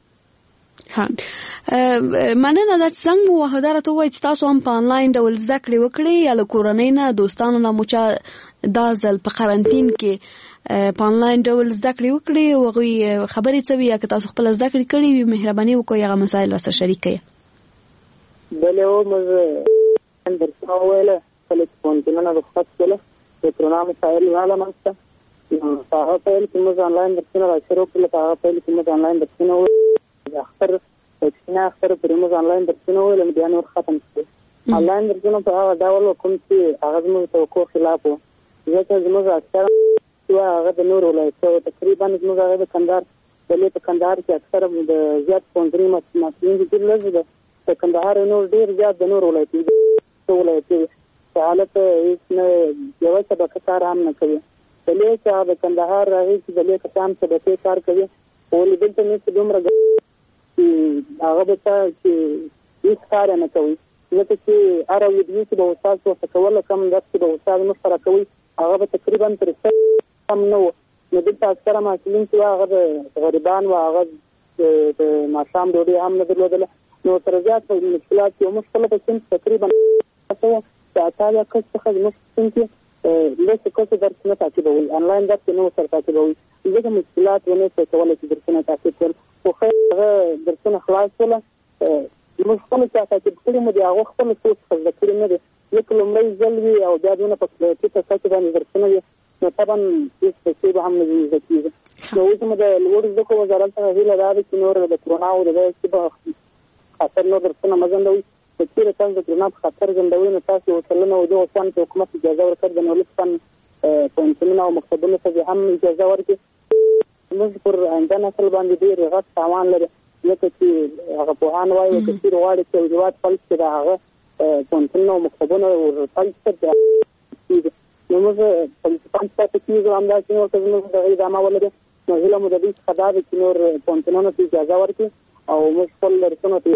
مننه. دا څنګه مو وحده راته وایي چې تاسو هم په انلاین ډول زده کړې وکړئ یا له کورنۍ نه دوستانو نه مو چا دا ځل په قرنطین کې په انلاین ډول زده کړې وکړئ او هغوی خبرې څه وي یا که تاسو خپله زده کړې کړې وي مهرباني وکړئ هغه مسایل راسره شریک کړئ. بله موږ درسونه وویله کله چې پوهنتونونه رخصت کړله د کرونا مسایل راغله منځته په هغه پیل کې موږ انلاین درسونه راشروع کړل. په هغه پیل کې موږ انلاین درسونه وویل اختر اکسینه اختر پرې موږ انلاین درسونه وویل بیا نور ختم شو. انلاین درسونه په هغه ډول کوم چې هغه زموږ توقع خلاف و ځکه زموږ اکثره هغه د نور ولایتو تقریبا زموږ هغه د کندهار ولې په کندهار کې اکثره د زیات پوهنځي مسؤلین دي لږ د کندهار نور ډېر زیات د نور ولایتو حالت هیڅ نه یوه شبکه کار هم نه کوي. دلې چې د کندهار راغی چې دلې کسان شبکې کار کوي ولې دلته مې چې دومره هغه به چې هیڅ کار نه کوي ځکه چې هره ویډیو چې به استاد ورته کوله کم درس چې به استاد موږ سره کوي هغه به تقریبا تر کم نه و. نو دلته اکثره محصلین چې هغه د غریبان و هغه د ماښام ډوډۍ هم نه درلودله نو تر زیات مشکلات یو مشکله په صنف تقریبا د اتالیا کس څخه زموږ صنف کې لږ کسو درسونه تعقیبول انلاین درس نه ورسره تعقیبول ځکه مشکلات ونه شي کولی چې درسونه تعقیب کړل خو خیر هغه درسونه خلاص کړله. موږ خپل چې تعقیب کړي مو د هغو خپل څه څخه زده کړي نه دي لکه لومړی ځل وي او بیا دونه په ټیټه کچه باندې درسونه وي نو طبعا هېڅ پیسې به هم نه زده کېږي. نو اوس مو د لوړو زده کړو وزارت څخه هیله دا ده چې نور د کرونا او د دغه به خاطر نور درسونه مه ځنډوئ. که چېرې تاسو د کرونا په خطر ځنډوئ نو تاسو ورسلنه او دغو شیانو ته حکومت اجازه ورکړي د نولسفا پوهنتونونه او مکتبونو ته هم اجازه ورکړي. موږ پر آینده نسل باندې ډېر غټ تاوان لري ځکه چې هغه پوهان وایي که چېرې غواړي چې هېواد فلج کړي د هغه پوهنتونونه او مکتبونه فلج کړي نو موږ فلسفان پاتې کېږو همداسې نور که زموږ دغه ادامه ولري نو هیله مو د دوی څخه دا ده چې نور پوهنتونونو ته اجازه ورکړي او موږ خپل درسونه ته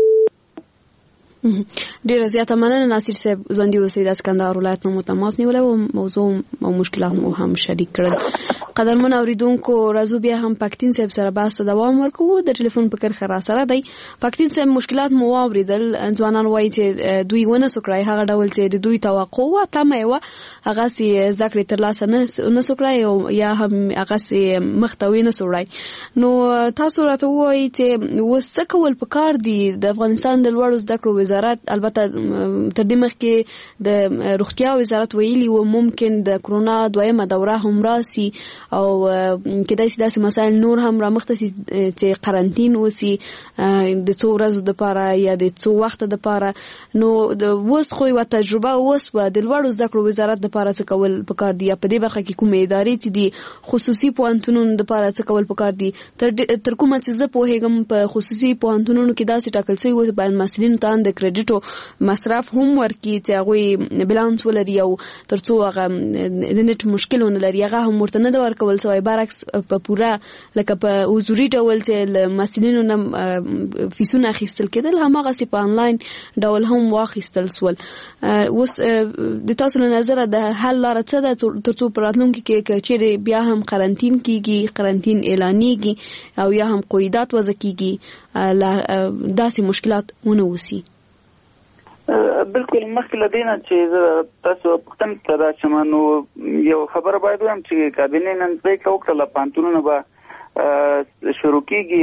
ډیره زیاته مننه ناصر صاحب ژوندي اوسئ. د کندهار ولایت نه مو تماس نیولی او موضوع او مشکلات مو هم شریک کړل. قدرمن اوریدونکو راځو بیا هم پاکتین صاحب سره بحث ته دوام ورکوو. د ټلیفون په کرښه را سره دی. پاکتین صاحب مشکلات مو واورېدل. ځوانان وایي چې دوی ونه سو کړی هغه ډول چې د دوی توقع وه تمه یې وه هغسې زده کړې ترلاسه نه سو کړی او یا هم هغسې مخته ویې نه سو وړی. نو تاسو راته ووایئ چې اوس څه کول پکار دي د افغانستان د لوړو زده کړو وزارت البته تر دې مخکې د روغتیا وزارت ویلي و ممکن د کرونا دویمه دوره هم راسي او کېدای شي داسې مسایل نور هم رامخته شي چې قرنطین وسي د څو ورځو دپاره یا د څو وخته دپاره. نو اوس خو یوه تجربه وسوه د لوړو زده کړو وزارت دپاره څه کول پکار دي یا په دې برخه کې کومې ادارې چې دي خصوصي پوهنتونونو دپاره څه کول پکار دي تر کومه چې زه پوهېږم په خصوصي پوهنتونونو کې داسې ټاکل شوي و باید محصلینو ته د کریډیټو مصرف هم ورکړي چې هغوی بلانس ولري او تر څو هغه د نیټ مشکل ونه لري هغه هم ورته نه ده ورکول سوی برعکس په پوره لکه په حضوري ډول چې له محصلینو نه فیسونه اخیستل کېدل هماغسې په انلاین ډول هم واخیستل سول. اوس د تاسو له نظره د حل لاره څه ده تر څو په راتلونکي کې که چېرې بیا هم قرنطین کېږي قرنطین اعلانېږي او یا هم قیودات وضع کېږي داسې مشکلات ونه وسي؟ بالکل مخکې له دې نه چې تاسو پوښتنه ته راشم نو یو خبره باید وایم چې کابینې نن پرېکړه وکړله پوهنتونونه به شروع کېږي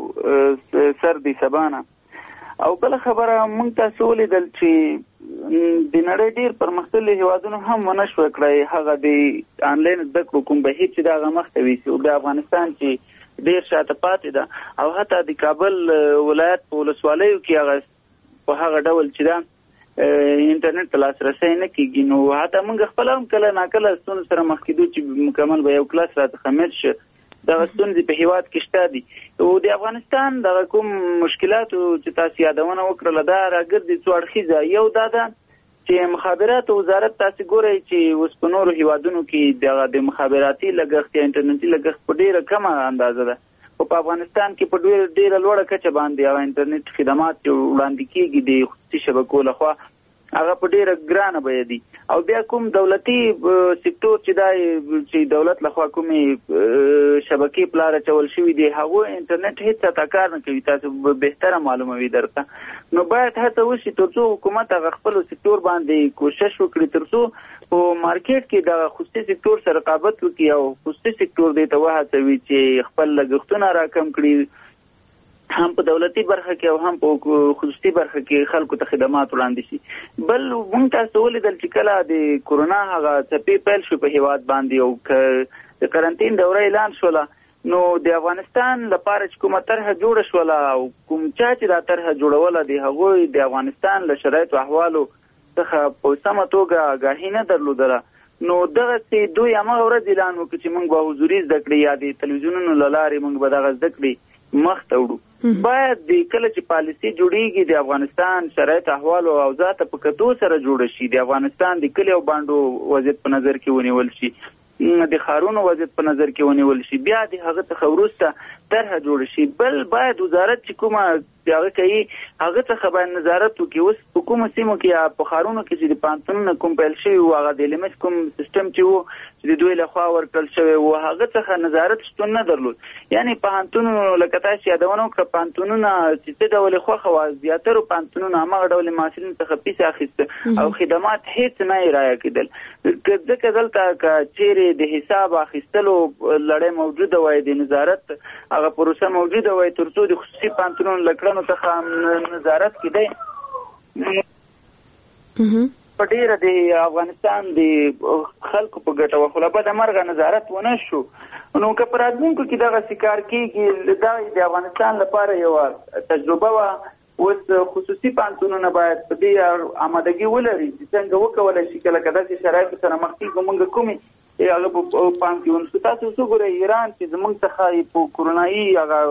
او سر د سبا نه. او بله خبره موږ تاسو ولیدل چې د نړۍ ډېر پرمختللي هېوادونو هم ونه شوه کړی هغه د آنلاین زده کړو کوم بهیر چې د هغه مخته ویسي او د افغانستان چې ډېر شاته پاتې ده او حتی د کابل ولایت په ولسوالیو کې هغه په هغه ډول چې دا انټرنیټ ته لاسرسی نه کېږي نو حتی موږ خپله هم کله ناکله ستونزو سره مخ کېدو چې مکمل به یو کلاس راڅخه میت شه. دغه ستونزې په هېواد کې شته دي او د افغانستان دغه کوم مشکلاتو چې تاسو یادونه وکړله دا راګرځي څو اړخیزه. یو دا ده چې مخابراتو وزارت تاسو ګورئ چې اوس په نورو هېوادونو کې د مخابراتي لګښت یا انټرنیټي لګښت په ډېره کمه اندازه ده او په افغانستان کې په ډېره لوړه کچه باندې هغه انټرنیټ خدمات چې وړاندې کېږي د خصوصي شبکو لخوا هغه په ډېره ګرانه بیه دي او بیا کوم دولتي سکتور چې دولت لخوا کومې شبکې پلار اچول شوي دي هغه انټرنیټ هیڅ څه کار نه کوي. تاسو بهتره معلوموي درته نو باید هڅه وشي ترڅو حکومت هغه خپل سکتور باندې کوشش وکړي ترڅو په مارکیټ کې د خصوصي سکتور سره رقابت وکړي او خصوصي سکتور دې ته وهڅوي چې خپل لګښتونه راکم کړي هم په دولتي برخه کې او هم په خصوصي برخه کې خلکو ته خدمات وړاندې شي. بل موږ تاسو ولیدل چې کله د کورونا هغه څپې پیل شو په هېواد باندې او د کرنټین دوره اعلان شوله نو د افغانستان لپاره چې کومه طرحه جوړه شوله او کوم چا چې دا طرحه جوړوله د هغوی د افغانستان له شرایطو احوالو څخه په سمه توګه آګاهي نه درلودله نو دغسې دوی همغه ورځ اعلان وکړي چې موږ به حضوري زده کړې یا د تلویزیونونو له لارې موږ به دغه زده کړې مخ ته وړو. باید د کله چې پالیسي جوړیږي د افغانستان شرایط احوال او اوضاع ته په کتو سره جوړه شي د افغانستان د کلیو باندې وضعیت په نظر کې ونیول شي د ښارونو وضعیت په نظر کې ونیول شي بیا د هغه څخه وروسته طرحه جوړه شي. بل باید وزارت چې کومه هغه کوي هغه څخه باید نظارت وکړي. اوس په کومو سیمو کې یا په ښارونو کې چې د پوهنتونونه کوم پیل شوي وو هغه د لیمټ کوم سیستم چې وو چې د دوی لخوا ورکړل شوی وو هغه څخه نظارت شتون نه درلود. یعنی پوهنتونونو لکه تاسو یادونه وکړه پوهنتونونه چې څه ډول خوښه وه زیاترو پوهنتونونو هماغه ډول محصلینو څخه پیسې اخیسته او خدمات هېڅ نه یې رایه کېدل. ځکه دلته که چیرې د حساب اخیستلو لړۍ موجوده وای د نظارت هغه پروسه موجوده وای ترڅو د خصوصي پوهنتونونو له کړنو څخه نظارت کېدی په ډېره د افغانستان د خلکو په ګټه وه خو له بده مرغه نظارت ونه شو. نو که په راتلونکو کې دغسې کار کېږي دا د افغانستان لپاره یوه تجربه وه. اوس خصوصي پوهنتونونه باید په دې آمادګي ولري چې څنګه وکولی شي کله که داسې شرایطو سره مخ کېږو موږ کومې هغه په پام کې ونیسو. تاسو اوس وګورئ ایران چې زموږ څخه په کورونایي هغه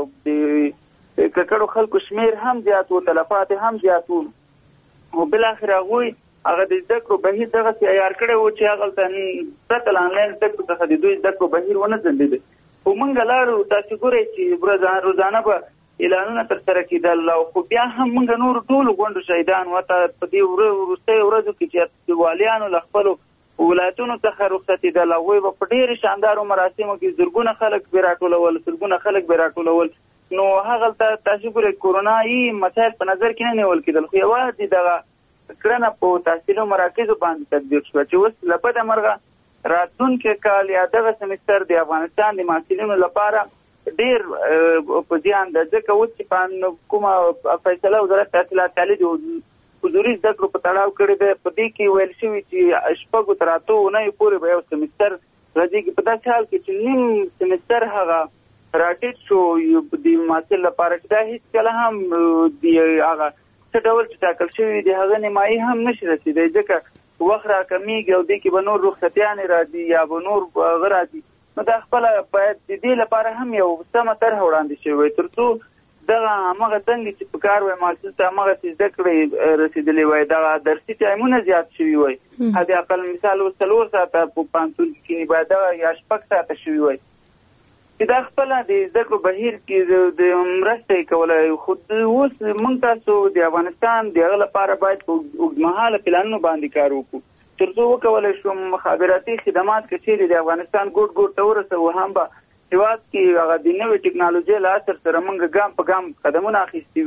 د ککړو خلکو شمېر هم زیات و تلفات هم زیات و او بالاخره هغوی هغه د زده کړو بهیر دغسې عیار کړی و چې هغلته پرته له انلاین زده کړو څخه د دوی زده کړو بهیر ونه ځنډېده. خو موږ لاړو تاسو ګورئ چې روزانه به اعلانونه ترسره کېدل او خو بیا هم موږ نورو ټولو غونډو شهیدان ورته په دې وروستیو ورځو کې چې والیانو له خپلو ولایتونو څخه رخصتېدل هغوی به په ډېرو شاندارو مراسمو کې زرګونه خلک به راټولول سلګونه خلک به راټولول. نو هغلته تاسو ګورئ کورونایي مسایل په نظر کې نه نیول کېدل خو یوازې دغه کړنه په تحصیلي مراکزو باندې تطبیق شوه چې اوس له بده مرغه راتلونکی کال یا دغه سمستر د افغانستان د محصلینو لپاره ډېر په زیان ده. ځکه اوس چې کومه فیصله وزارت تحصیلات عالي د حضوري زده کړو په تړاو کړې ده په دې کې ویل شوي چې شپږو تر اتو اونیو پورې به یو سمستر راځي په داسې حال کې چې نیم سمستر هغه راټیټ شو د محصل لپاره چې دا هېڅکله هم د هغه څه ډول چې ټاکل شوي د هغه نیمایي هم نشي رسېدی ځکه وخت راکمیږي او دې کې به نور رخصتیانې راځي یا به نور هغه راځي. نو دا خپله باید د دې لپاره هم یو سمه طرحه وړاندې شوې وای ترڅو دغه همغه څنګه چې په کار وای محصل ته همغسې زده کړې رسېدلې وای دغه درسي ټایمونه زیات شوي وای حد اقل مثال اوس 4 ساعته په پوهنتون کې باید دغه یا 6 ساعته شوي وای چې دا خپله د زده کړو بهیر کې د مرسته یې کولی. خو اوس موږ تاسو د افغانستان د هغه لپاره باید په اوږدمهاله پلانونو باندې کار وکړو ترڅو وکولی شو مخابراتي خدمات که چیرې د افغانستان ګوټ ګوټ ته ورسوو هم به هېواد کې هغه د نوې ټکنالوژۍ له عصر سره موږ ګام په ګام قدمونه اخیستي وي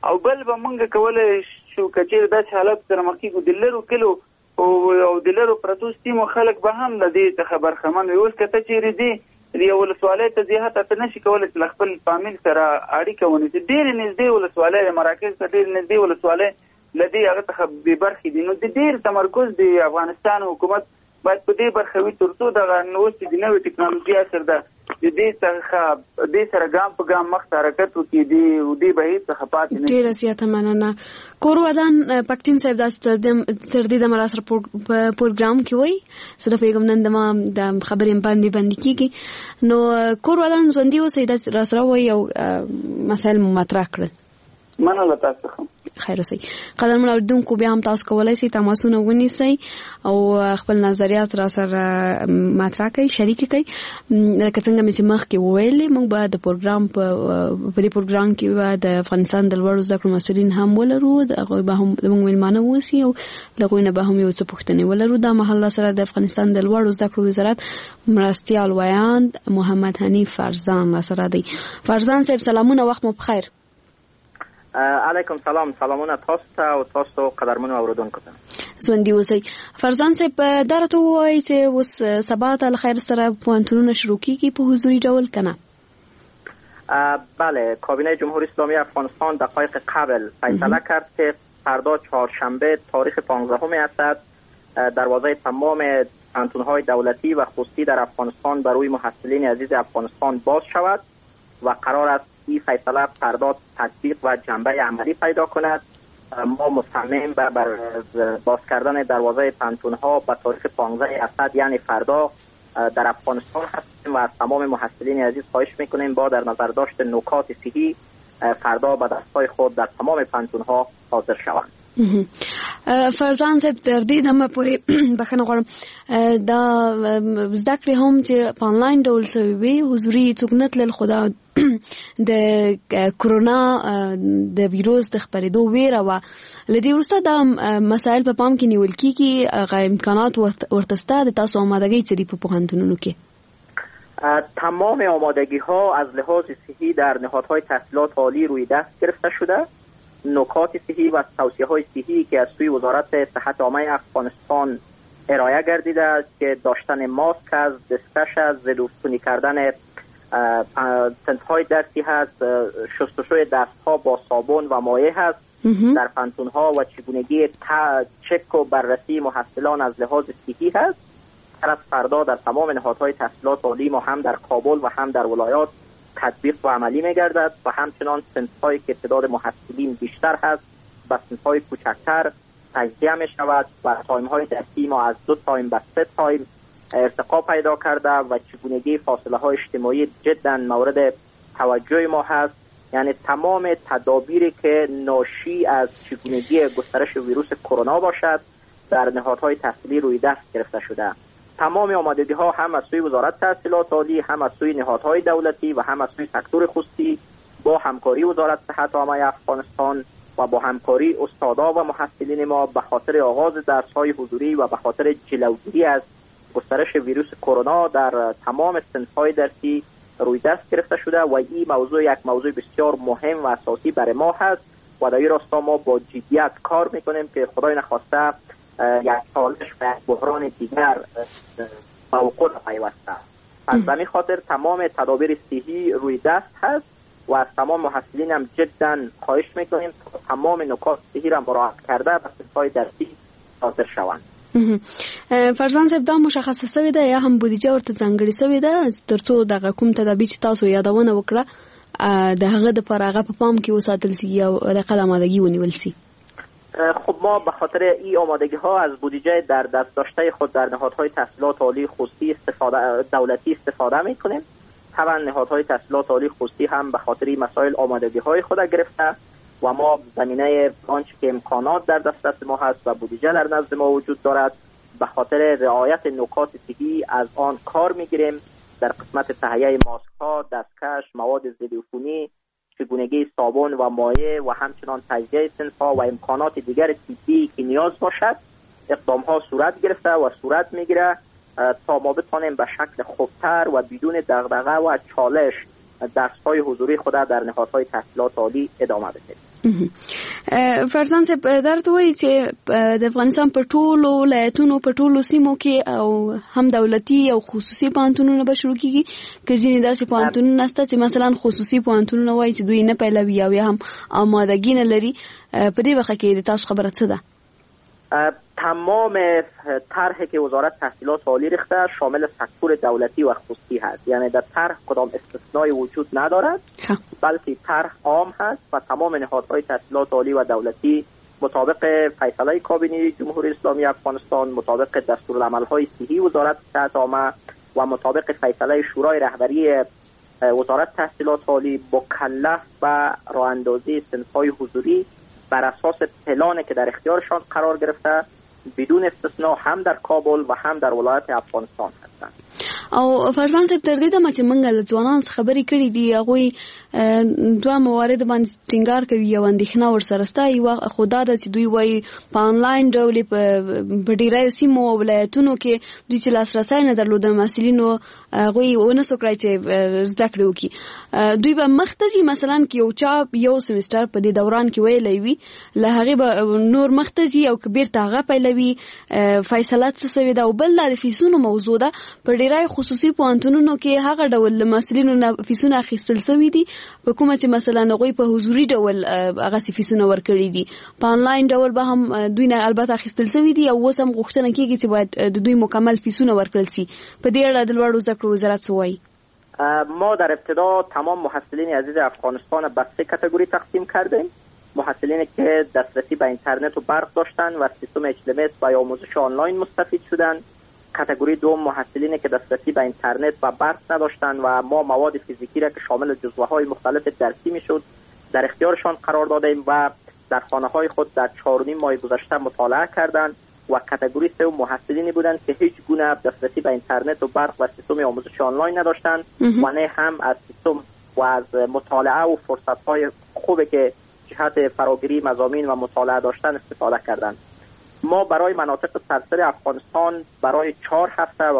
او بل به مونږ کولای شو کچیر د حالت سره مخ کېږو د لرو کلو او د لرو پروتو سیمو خلک به هم د دې څخه برخمن وي. اوس کته چیرې دي یو ولسوالۍ ته ځي هته ته نشي کولی چې خپل فامیل سره اړیکه ونیسي. ډېرې نږدې ولسوالۍ مراکز ته ډېرې نږدې ولسوالۍ له دې هغه څخه بې برخې دي. نو د ډېر تمرکز د افغانستان حکومت باید په دې برخه وي تر څو دغه اوس چې د نوې ټکنالوژي اثر ده د دې څخه دې سره ګام په ګام مخته حرکت وکړي دې بهیر څخه پاتې نه شي. ډېره زیاته مننه. کور ودان پښتون صاحب داسې تر دې د مراسر پروګرام کې وایي صرف یې نن د خبرې باندې کېږي. نو کور ودان ژوندي اوسئ داسې راسره وایي او مسایل مطرح کړل. مننه تاسو څخه. خیر اوسئ. قدرمن اوریدونکو بیا هم تاسو کولی شئ تماسونه ونیسئ او خپل نظریات را سره مطرح کړئ، شریک کړئ. لکه څنګه مې چې مخکې وویلې موږ به د پروګرام په دې پروګرام کې به د افغانستان د لوړو زده کړو مسؤلین هم ولرو، هغوی به هم زموږ میلمانه واوسي او له هغوی نه به هم یو څه پوښتنې ولرو. دا مهال سره د افغانستان د لوړو زده کړو وزارت مرستیال ویاند محمد حنیف فرزان سره دی. فرزان صاحب سلامونه، وخت مو بخیر. علیکم سلام، سلامونه تاسو ته او تاسو قدرمنو اوریدونکو ته. ژوندي اوسئ. فرزان صاحب دا راته ووایئ چې اوس سبا ته له خیر سره پوهنتونونه شروع کیږي په حضوري ډول که نه؟ بله، کابینه جمهوری اسلامی افغانستان دقایق قبل فیصله کرد که فردا چهارشنبه تاریخ 15 اسد دروازه تمام پوهنتون‌های دولتی و خصوصی در افغانستان برای محصلین عزیز افغانستان باز شود و قرار است این فیصله فردا تطبیق و جنبه عملی پیدا کند. ما مصمم بر باز کردن دروازه پوهنتون‌ها به تاریخ 15 اسد یعنی فردا در افغانستان هستیم و از تمام محصلین عزیز خواهش میکنیم با در نظر داشت نکات صحی فردا به دستای خود در تمام پوهنتون‌ها حاضر شوند. فرزان صاحب تر دې دمه پورې بخښنه غواړم دا زده کړې هم چې په آنلاین ډول شوې وي حضوري څوک نه تلل، خو دا د کرونا د ویروس د خپرېدو ویره وه. له دې وروسته دا مسایل په پام کې نیول کېږي، هغه امکانات ورته شته. د تاسو آمادګۍ څه دي په پوهنتونونو کې؟ تمام آمادگی ها از لحاظ صحی در نهادهای تحصیلات عالی روی دست گرفته شده. نکات صحی و توصیه های صحی که از سوی وزارت صحت عامه افغانستان ارائه گردیده که داشتن ماسک است، دستکش است، ضدعفونی کردن صنف‌های درسی هست، شستشوی دستها با صابون و مایع هست در پوهنتون‌ها و چگونگی چک و بررسی محصلان از لحاظ صحی هست. از فردا در تمام نهادهای تحصیلات عالی ما هم در کابل و هم در ولایات تطبیق و عملی می‌گردد و همچنان صنف‌هایی که تعداد محصلین بیشتر هست و صنف‌های کوچکتر تجزیه می‌شود و تایم‌های درسی ما از 2 تایم به 3 تایم ارتقا پیدا کرده و چگونگی فاصله‌های اجتماعی جدا مورد توجه ما هست. یعنی تمام تدابیری که ناشی از چگونگی گسترش ویروس کرونا باشد در نهادهای تحصیلی روی دست گرفته شده. تمام آمادگی‌ها هم از سوی وزارت تحصیلات عالی، هم از سوی نهادهای دولتی و هم از سوی سکتور خصوصی با همکاری وزارت صحت عامه افغانستان و با همکاری استادا و محصلین ما به خاطر آغاز درس‌های حضوری و به خاطر جلوگیری از گسترش ویروس کرونا در تمام صنف‌های درسی روی دست گرفته شده و این موضوع یک موضوع بسیار مهم و اساسی برای ما هست و در این راستا ما با جدیت کار میکنیم که خدای نخواسته یک چالش و یک بحران دیگر موقع پیوسته. از همین خاطر تمام تدابیر صحی روی دست هست و از تمام محصلین هم جدا خواهش میکنیم تا تمام نکات صحی را مراعات کرده به صنف‌های درسی حاضر شوند. فرزان صاحب دا مشخصه شوې ده یا هم بودیجه ورته ځانګړې شوې ده ترڅو دغه کوم تدابیر چې تاسو یادونه وکړه د هغه د پر هغه په پام کې وساتل شي او د آمادگی ونیول شي؟ خب ما به خاطر این آمادگی ها از بودجه در دست داشته خود در نهادهای تحصیلات عالی خصوصی دولتی استفاده میکنیم. طبعا نهادهای تحصیلات عالی خصوصی هم به خاطر این مسائل آمادگی های خود گرفته و ما زمینه آنچه که امکانات در دسترس ما هست و بودجه در نزد ما وجود دارد به خاطر رعایت نکات صحی از آن کار میگیریم. در قسمت تهیه ماسک ها، دستکش، مواد ضدعفونی، چگونگی صابون و مایع و همچنان تجزیه صنف‌ها و امکانات دیگر طبی که نیاز باشد اقدام ها صورت گرفته و صورت میگیره تا ما بتوانیم به شکل خوبتر و بدون دغدغه و چالش درس‌های حضوری خود در نهادهای تحصیلات عالی ادامه بدیم. فرزان صاحب درته وایي چې د افغانستان په ټولو ولایتونو په ټولو سیمو کې او هم دولتي او خصوصي پوهنتونونه به شروع کیږي که ځینې داسې پوهنتونونه شته چې مثلا خصوصي پوهنتونونه وایي چې دوی نه پیلوي او یا هم آمادګي نه لري. په دې وخت کې د تاسو خبره څه ده؟ تمام طرحی که وزارت تحصیلات عالی ریخته شامل سکتور دولتی و خصوصی هست، یعنی در طرح کدام استثنایی وجود ندارد بلکه طرح عام هست و تمام نهادهای تحصیلات عالی و دولتی مطابق فیصله کابینه جمهوری اسلامی افغانستان، مطابق دستورالعمل‌های صحی وزارت صحت عامه و مطابق فیصله شورای رهبری وزارت تحصیلات عالی مکلف و راهاندازی صنف‌های حضوری بر اساس پلانی که در اختیارشان قرار گرفته بدون استثنا هم در کابل و هم در ولایت افغانستان هستند. او فرزان صاحب تر دې دمه چې موږ له ځوانانو خبرې کړې دي هغوی دوه موارد باندې ټینګار کوي یو اندېښنه ورسره ستا یوه خو دا ده چې دوی وایي په آنلاین ډول په ډېرو سیمو او ولایتونو کې دوی چې لاسرسی نه درلوده محصلینو هغوی ونه سو کړی چې زده کړې وکړي. دوی به مخته ځي مثلا که یو چا یو سمستر په دې دوران کې ویلی وي له هغې به نور مخته ځي او که بیرته هغه پیلوي فیصله څه سوې ده. او بل دا د فیسونو موضوع ده. په ډېری خصوصي پوهنتونونو کې هغه ډول محصلینو نه فیسونه اخیستل سوي دي په کومه چې مثلا هغوی په حضوري ډول هغسې فیسونه ورکړي دي، په آنلاین ډول به هم دوی نه البته اخیستل سوي دي او اوس هم غوښتنه کېږي چې باید د دوی مکمل فیسونه ورکړل سي. په دې اړه د لوړو زده کړو وزارت څه وایي؟ ما در ابتدا تمام محصلین عزیز افغانستان به 3 کاتگوری تقسیم کردیم. محصلینی که دسترسی به اینترنت و برق داشتند و سیستم HLMS و آموزش آنلاین مستفید شدند. کاتگوری دوم محصلینی که دسترسی به اینترنت و برق نداشتند و ما مواد فیزیکی را که شامل جزوه‌های مختلف درسی میشد در اختیارشان قرار دادیم و در خانه‌های خود در 4.5 ماه گذشته مطالعه کردند. و کاتگوری سوم محصلینی بودند که هیچ گونه دسترسی به اینترنت و برق و سیستم آموزش آنلاین نداشتند و نه هم از سیستم و از مطالعه و فرصت‌های خوبی که جهت فراگیری مضامین و مطالعه داشتن استفاده کردند. ما برای مناطق سراسر افغانستان برای 4 هفته و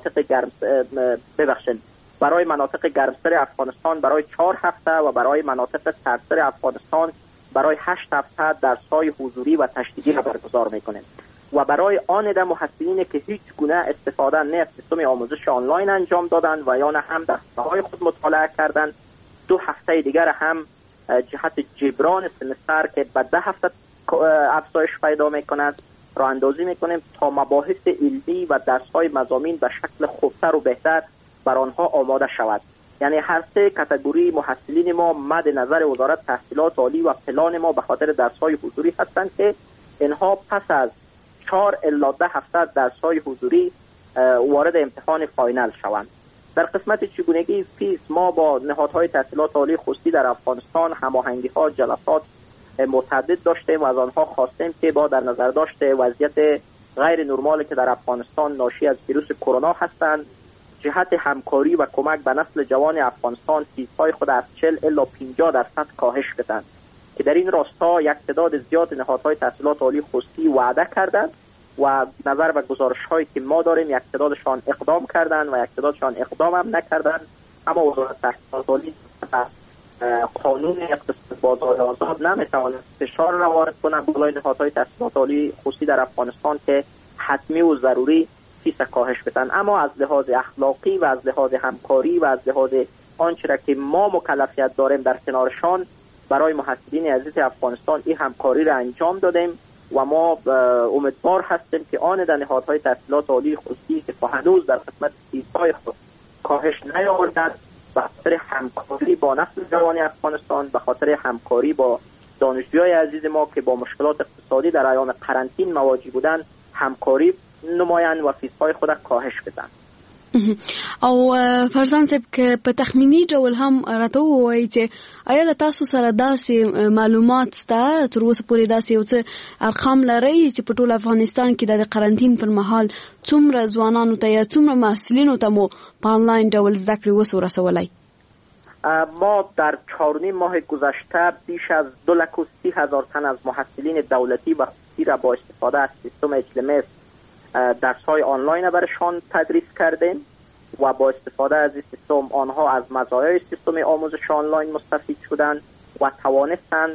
برای مناطق گرمسر افغانستان برای 4 هفته و برای مناطق سراسر افغانستان برای 8 هفته درس‌های حضوری و تشدیدی را برگزار می‌کنیم. و برای آن عده محصلینی که هیچ گونه استفاده نه از سیستم آموزش آنلاین انجام دادند و یا نه هم در خانه‌های خود مطالعه کردند 2 هفته دیگر هم جهت جبران سمستر که به 10 هفته افزایش پیدا می‌کند راه اندازی می‌کنیم تا مباحث علمی و درس‌های مضامین به شکل خوبتر و بهتر بر آنها آماده شود. یعنی هر 3 کاتگوری محصلین ما مد نظر وزارت تحصیلات عالی و پلان ما به خاطر درس‌های حضوری هستند که اینها پس از 4 الی 10 هفته درس‌های حضوری وارد امتحان فاینال شوند. در قسمت چگونگی فیس ما با نهادهای تحصیلات عالی خصوصی در افغانستان هماهنگی‌ها جلسات متعدد داشتیم و از آنها خواستیم که با در نظر داشته وضعیت غیر نرمالی که در افغانستان ناشی از ویروس کرونا هستند جهت همکاری و کمک به نسل جوان افغانستان فیس‌های خود از 40 الی 50% کاهش بدهند که در این راستا یک تعداد زیاد نهادهای تحصیلات عالی خصوصی وعده کردند و نظر به گزارش‌هایی که ما داریم یک تعدادشان اقدام کردند و یک تعدادشان اقدام هم نکردند. اما وزارت تحصیلات عالی قانون اقتصاد بازار آزاد نمیتواند فشار را وارد کند بالای نهادهای تحصیلات عالی خصوصی در افغانستان که حتمی و ضروری فیس کاهش بدن. اما از لحاظ اخلاقی و از لحاظ همکاری و از لحاظ آنچه را که ما مکلفیت داریم در کنارشان برای محصلین عزیز افغانستان این همکاری را انجام دادیم و ما امیدوار هستیم که آن در نهادهای تحصیلات عالی خصوصی که تا هنوز در قسمت فیس‌های خود کاهش نیاوردند به خاطر همکاری با نسل جوان افغانستان، به خاطر همکاری با دانشجویان عزیز ما که با مشکلات اقتصادی در ایام قرنطین مواجه بودند همکاری نمایند و فیس‌های خود کاهش بدن. او فرزان صاحب که په تخمینی ډول هم راته ووایي چې آیا د تاسو سره داسې معلومات سته تر اوسه پورې داسې یو څه ارقام لرئ چې په ټول افغانستان کې د قرنطین پر مهال څومره ځوانانو ته یا څومره محصلینو ته مو په آنلاین ډول زده کړې وس ورسولی؟ ما در 4.5 ماه گذشته بیش از 230,000 تن از محصلین دولتی و خصوصی را با استفاده از سیستم HLMS درس‌های آنلاین برشان تدریس کردیم و با استفاده از این سیستم آنها از مزایای سیستم آموزش آنلاین مستفید شدند و توانستند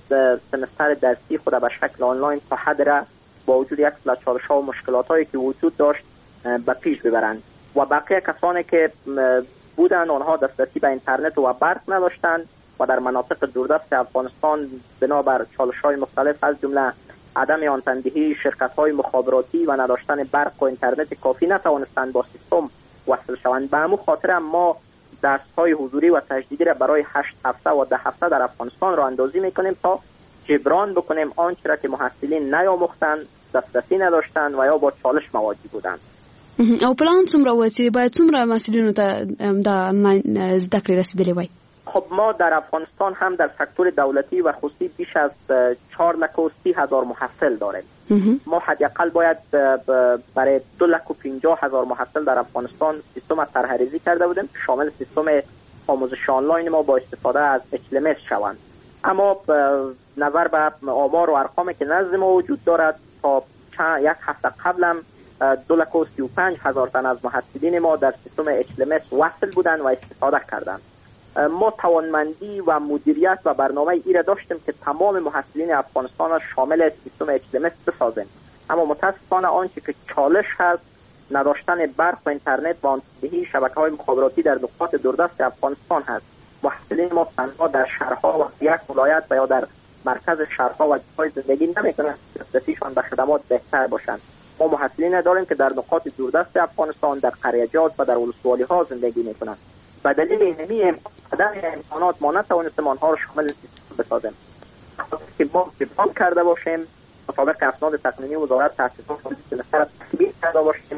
سمستر درسی خود به شکل آنلاین تا حد را با وجود یک چالش‌ها و مشکلات‌هایی که وجود داشت به پیش ببرند و بقیه کسانی که بودند آنها دسترسی به اینترنت و برق نداشتند و در مناطق دوردست افغانستان بنابر چالش‌های مختلف از جمله عدم آنتندهی شرکت‌های مخابراتی و نداشتن برق و اینترنت کافی نتوانستند با سیستم وصل شوند. به همون خاطر ما درس‌های حضوری و تجدیدی را برای 8 هفته و 10 هفته در افغانستان را اندازی می‌کنیم تا جبران بکنیم آنچه را که محصلین نیاموختند، دسترسی نداشتند و یا با چالش مواجه بودند. او پلان څومره وتی باید څومره مسئولینو ته د آنلاین زده کړې رسیدلې وای؟ خب ما در افغانستان هم در سکتور دولتی و خصوصی بیش از 4,30,000 محصل داریم. ما حداقل باید برای 2,50,000 محصل در افغانستان سیستم طرح‌ریزی کرده بودیم شامل سیستم آموزش آنلاین ما با استفاده از HLMS شوند. اما نظر به آمار و ارقامی که نزد ما وجود دارد تا یک هفته قبلم 2,35,000 تن از محصلین ما در سیستم HLMS وصل بودند و استفاده کردند. ما توانمندی و مدیریت و برنامه ای را داشتیم که تمام محصلین افغانستان را شامل سیستم HLMS بسازیم، اما متاسفانه آنچه که چالش هست نداشتن برق و اینترنت و آنتندهی شبکه‌های مخابراتی در نقاط دوردست افغانستان هست. محصلین ما تنها در شهرها و یک ولایت و یا در مرکز شهرها و جاهای زندگی نمی‌کنند دسترسیشان به خدمات بهتر باشند. ما محصلین داریم که در نقاط دوردست افغانستان در قریه‌جات و در ولسوالی‌ها زندگی می‌کنند. به دلیل اینمی عدم امکانات ما نتوانستیم آنها را شامل سیستم بسازیم. که ما جبران کرده باشیم مطابق اسناد تقنینی وزارت تحصیلات سمستر تکمیل کرده باشیم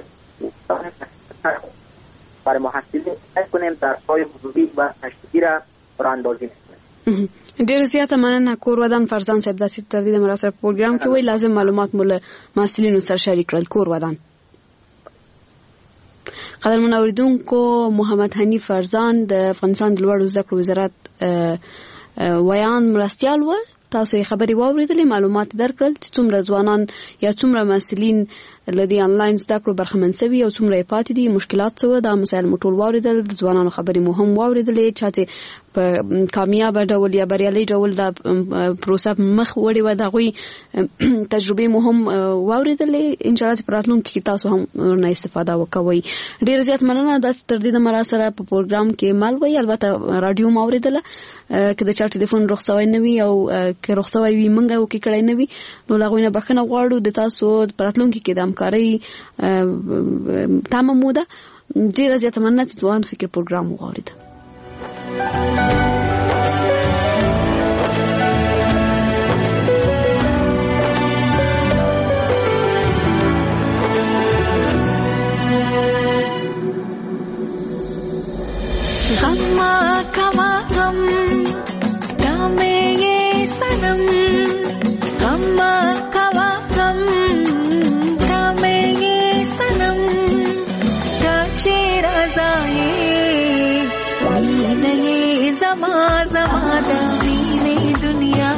برای محصلین کنیم درس‌های حضوری و تشدیدی را راندازی کنیم. ډېر زیاته مننه کور ودان فرزان صاحب داسې تر دې مراسم پروګرام کې وی لازم معلومات مول محصلینو سره شریک کړل. کور ودان قدرمن اوریدونکو محمد حنیف فرزان د افغانستان د لوړو زده کړو وزارت ویان مرستیال و تاسو یې خبري واوریدلې معلومات درکړل چې څومره ځوانان یا څومره مسلین لدی انلاین زده کړو برخمن سوي او څومره پاتې دي مشکلات څه دا مسایل مټول واوریدل ځوانانو خبري مهم واوریدلې چې په کامیاب ډول یا بریالي ډول دا پروسه مخ وړي و دا غوي تجربه مهم واوریدلې ان شاء الله په راتلونکي کې تاسو هم نه استفاده وکوي. ډیر زیات مننه د تر دې مراسره په پروګرام کې مال وی البته رادیو موریدله که د چا ټلیفون رخصوي نه وي او که رخصوي وي منګه او کې کړای نه وي نو لاغوینه بخنه غواړو د تاسو په راتلونکي کې د همکاري تمام موده. ډیر زیات مننه چې ځوان فکر پروګرام وغوړید. غم کوا غم دامه یہ سنم غم کوا غم دامه یہ سنم کاچے رضائے مینه زما زما دامه دنیا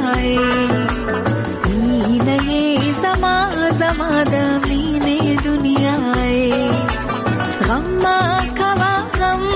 مینه زما زما دامه دنیا غم کوا غم